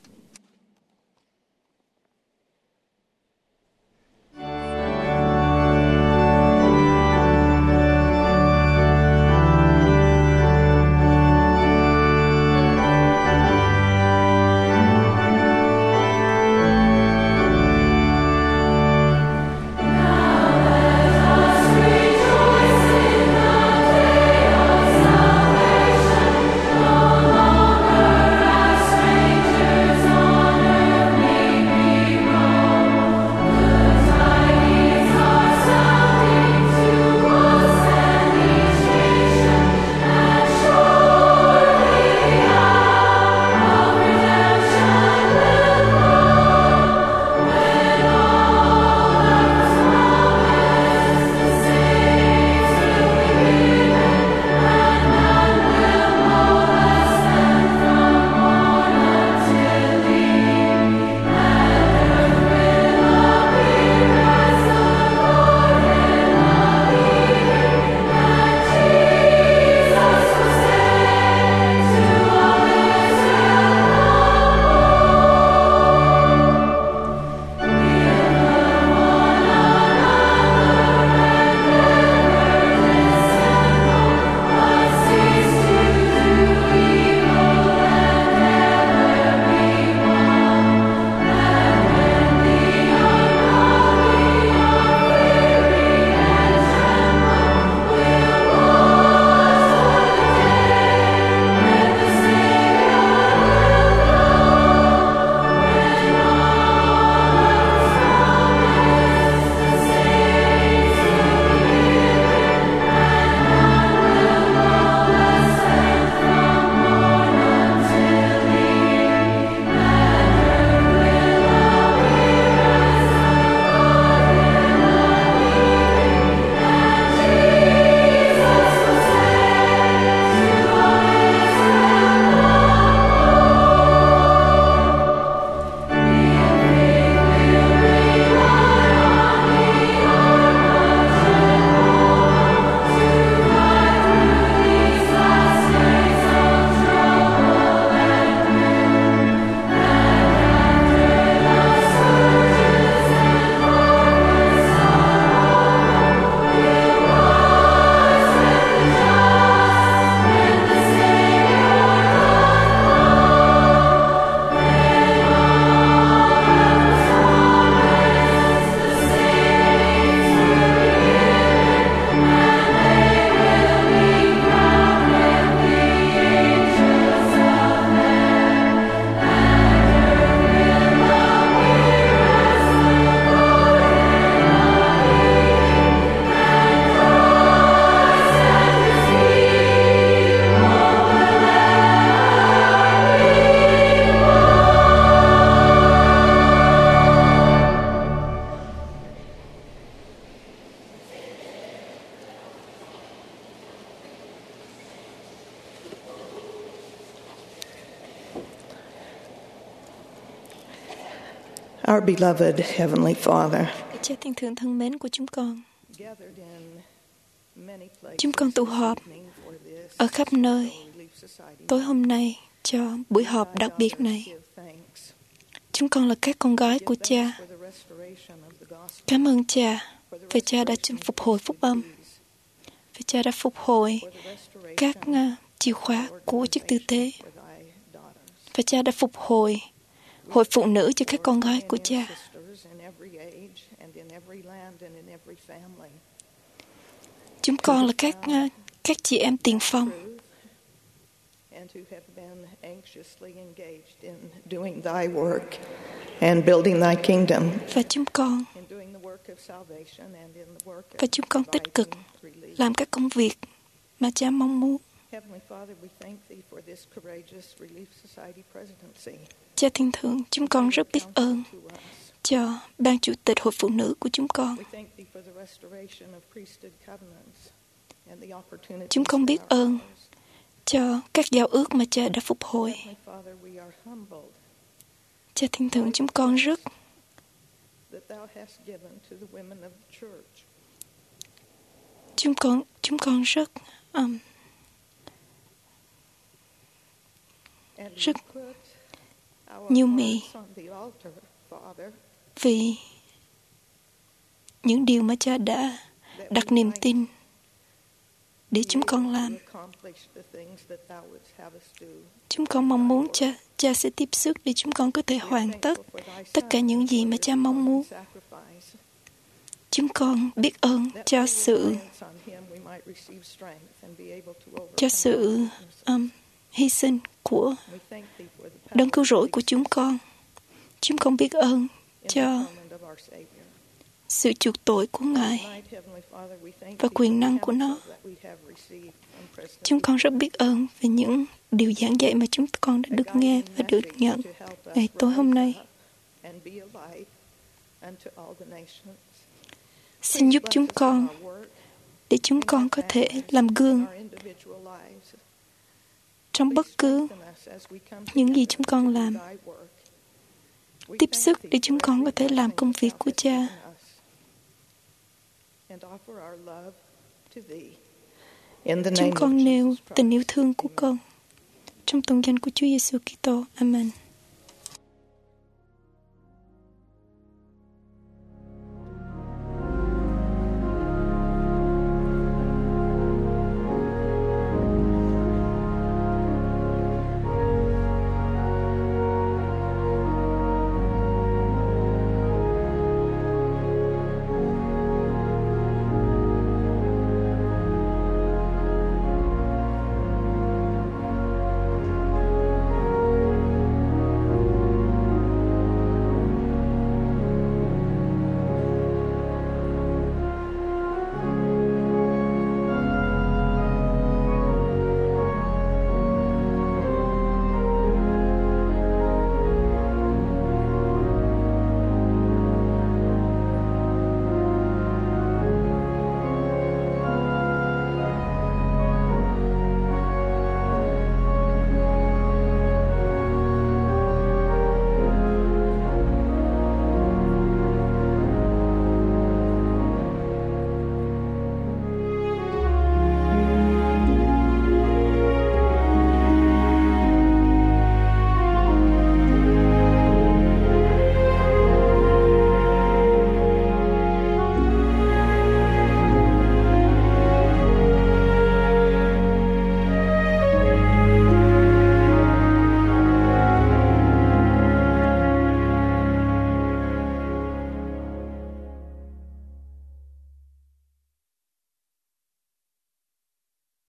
Our beloved Heavenly Father, Cha thiên thượng thân mến của chúng con, chúng con tụ họp ở khắp nơi tối hôm nay cho buổi họp đặc biệt này. Chúng con là các con gái của Cha. Cảm ơn Cha vì Cha đã phục hồi phúc âm, vì Cha đã phục hồi các uh, chìa khóa của chức tư tế, và Cha đã phục hồi hội phụ nữ cho các con gái của Cha. Chúng con là các uh, các chị em tiền phong, and who have been anxiously engaged in doing thy work and building thy kingdom. Và chúng con In doing the work of salvation and in the work và of chúng con tích cực providing relief. làm các công việc mà Cha mong muốn. Heavenly Father, we thank thee for this courageous Relief Society presidency. Cha thiên thượng, chúng con rất biết ơn To us. cho ban chủ tịch Hội Phụ Nữ của chúng con. We thank thee for the restoration of priesthood covenants and the opportunities Chúng con biết in our ơn lives. cho các giao ước mà Cha đã phục hồi. Heavenly Father, we are humbled Cha thiên thượng, chúng con rất that thou hast given to the women of the church chúng con chúng con rất um, and we rất put our nhu mì hearts on the altar, Father, vì những điều mà Cha đã that đặt we niềm might tin để be chúng con able to làm. accomplish the things that thou wouldst have us do. Chúng con mong muốn Cha Cha sẽ tiếp sức để chúng con có thể hoàn tất tất cả những gì mà Cha mong muốn. Sacrifice. Chúng con biết ơn That cho through sự reliance on him we might receive strength and be able to overcome cho sự our weaknesses. um, hy sinh của We thank thee for the đấng cứu power rỗi of của these chúng con. Chúng con biết ơn in the cho atonement of our Savior. sự chuộc tội của Ngài Tonight, Heavenly Father, we thank và thee quyền for the năng của nó. counsel that we have received from President Chúng con rất biết ơn về những điều giảng dạy mà chúng con đã a được guiding nghe và được message nhận to help us ngày tối hôm nay. rise up and be a light unto all the nations. Xin giúp Bless chúng us in con our work, để chúng con có thể làm gương our individual lives. trong bất cứ Strengthen us as we come những gì together chúng con to do làm. thy work. We Tiếp thank sức thee để for chúng con có thể every làm blessing công việc thou của hast Cha. given us, and offer our love to thee. In the Chúng name of con nêu Jesus tình yêu Christ. thương của con trong tôn danh của Chúa Giêsu Kitô. Amen.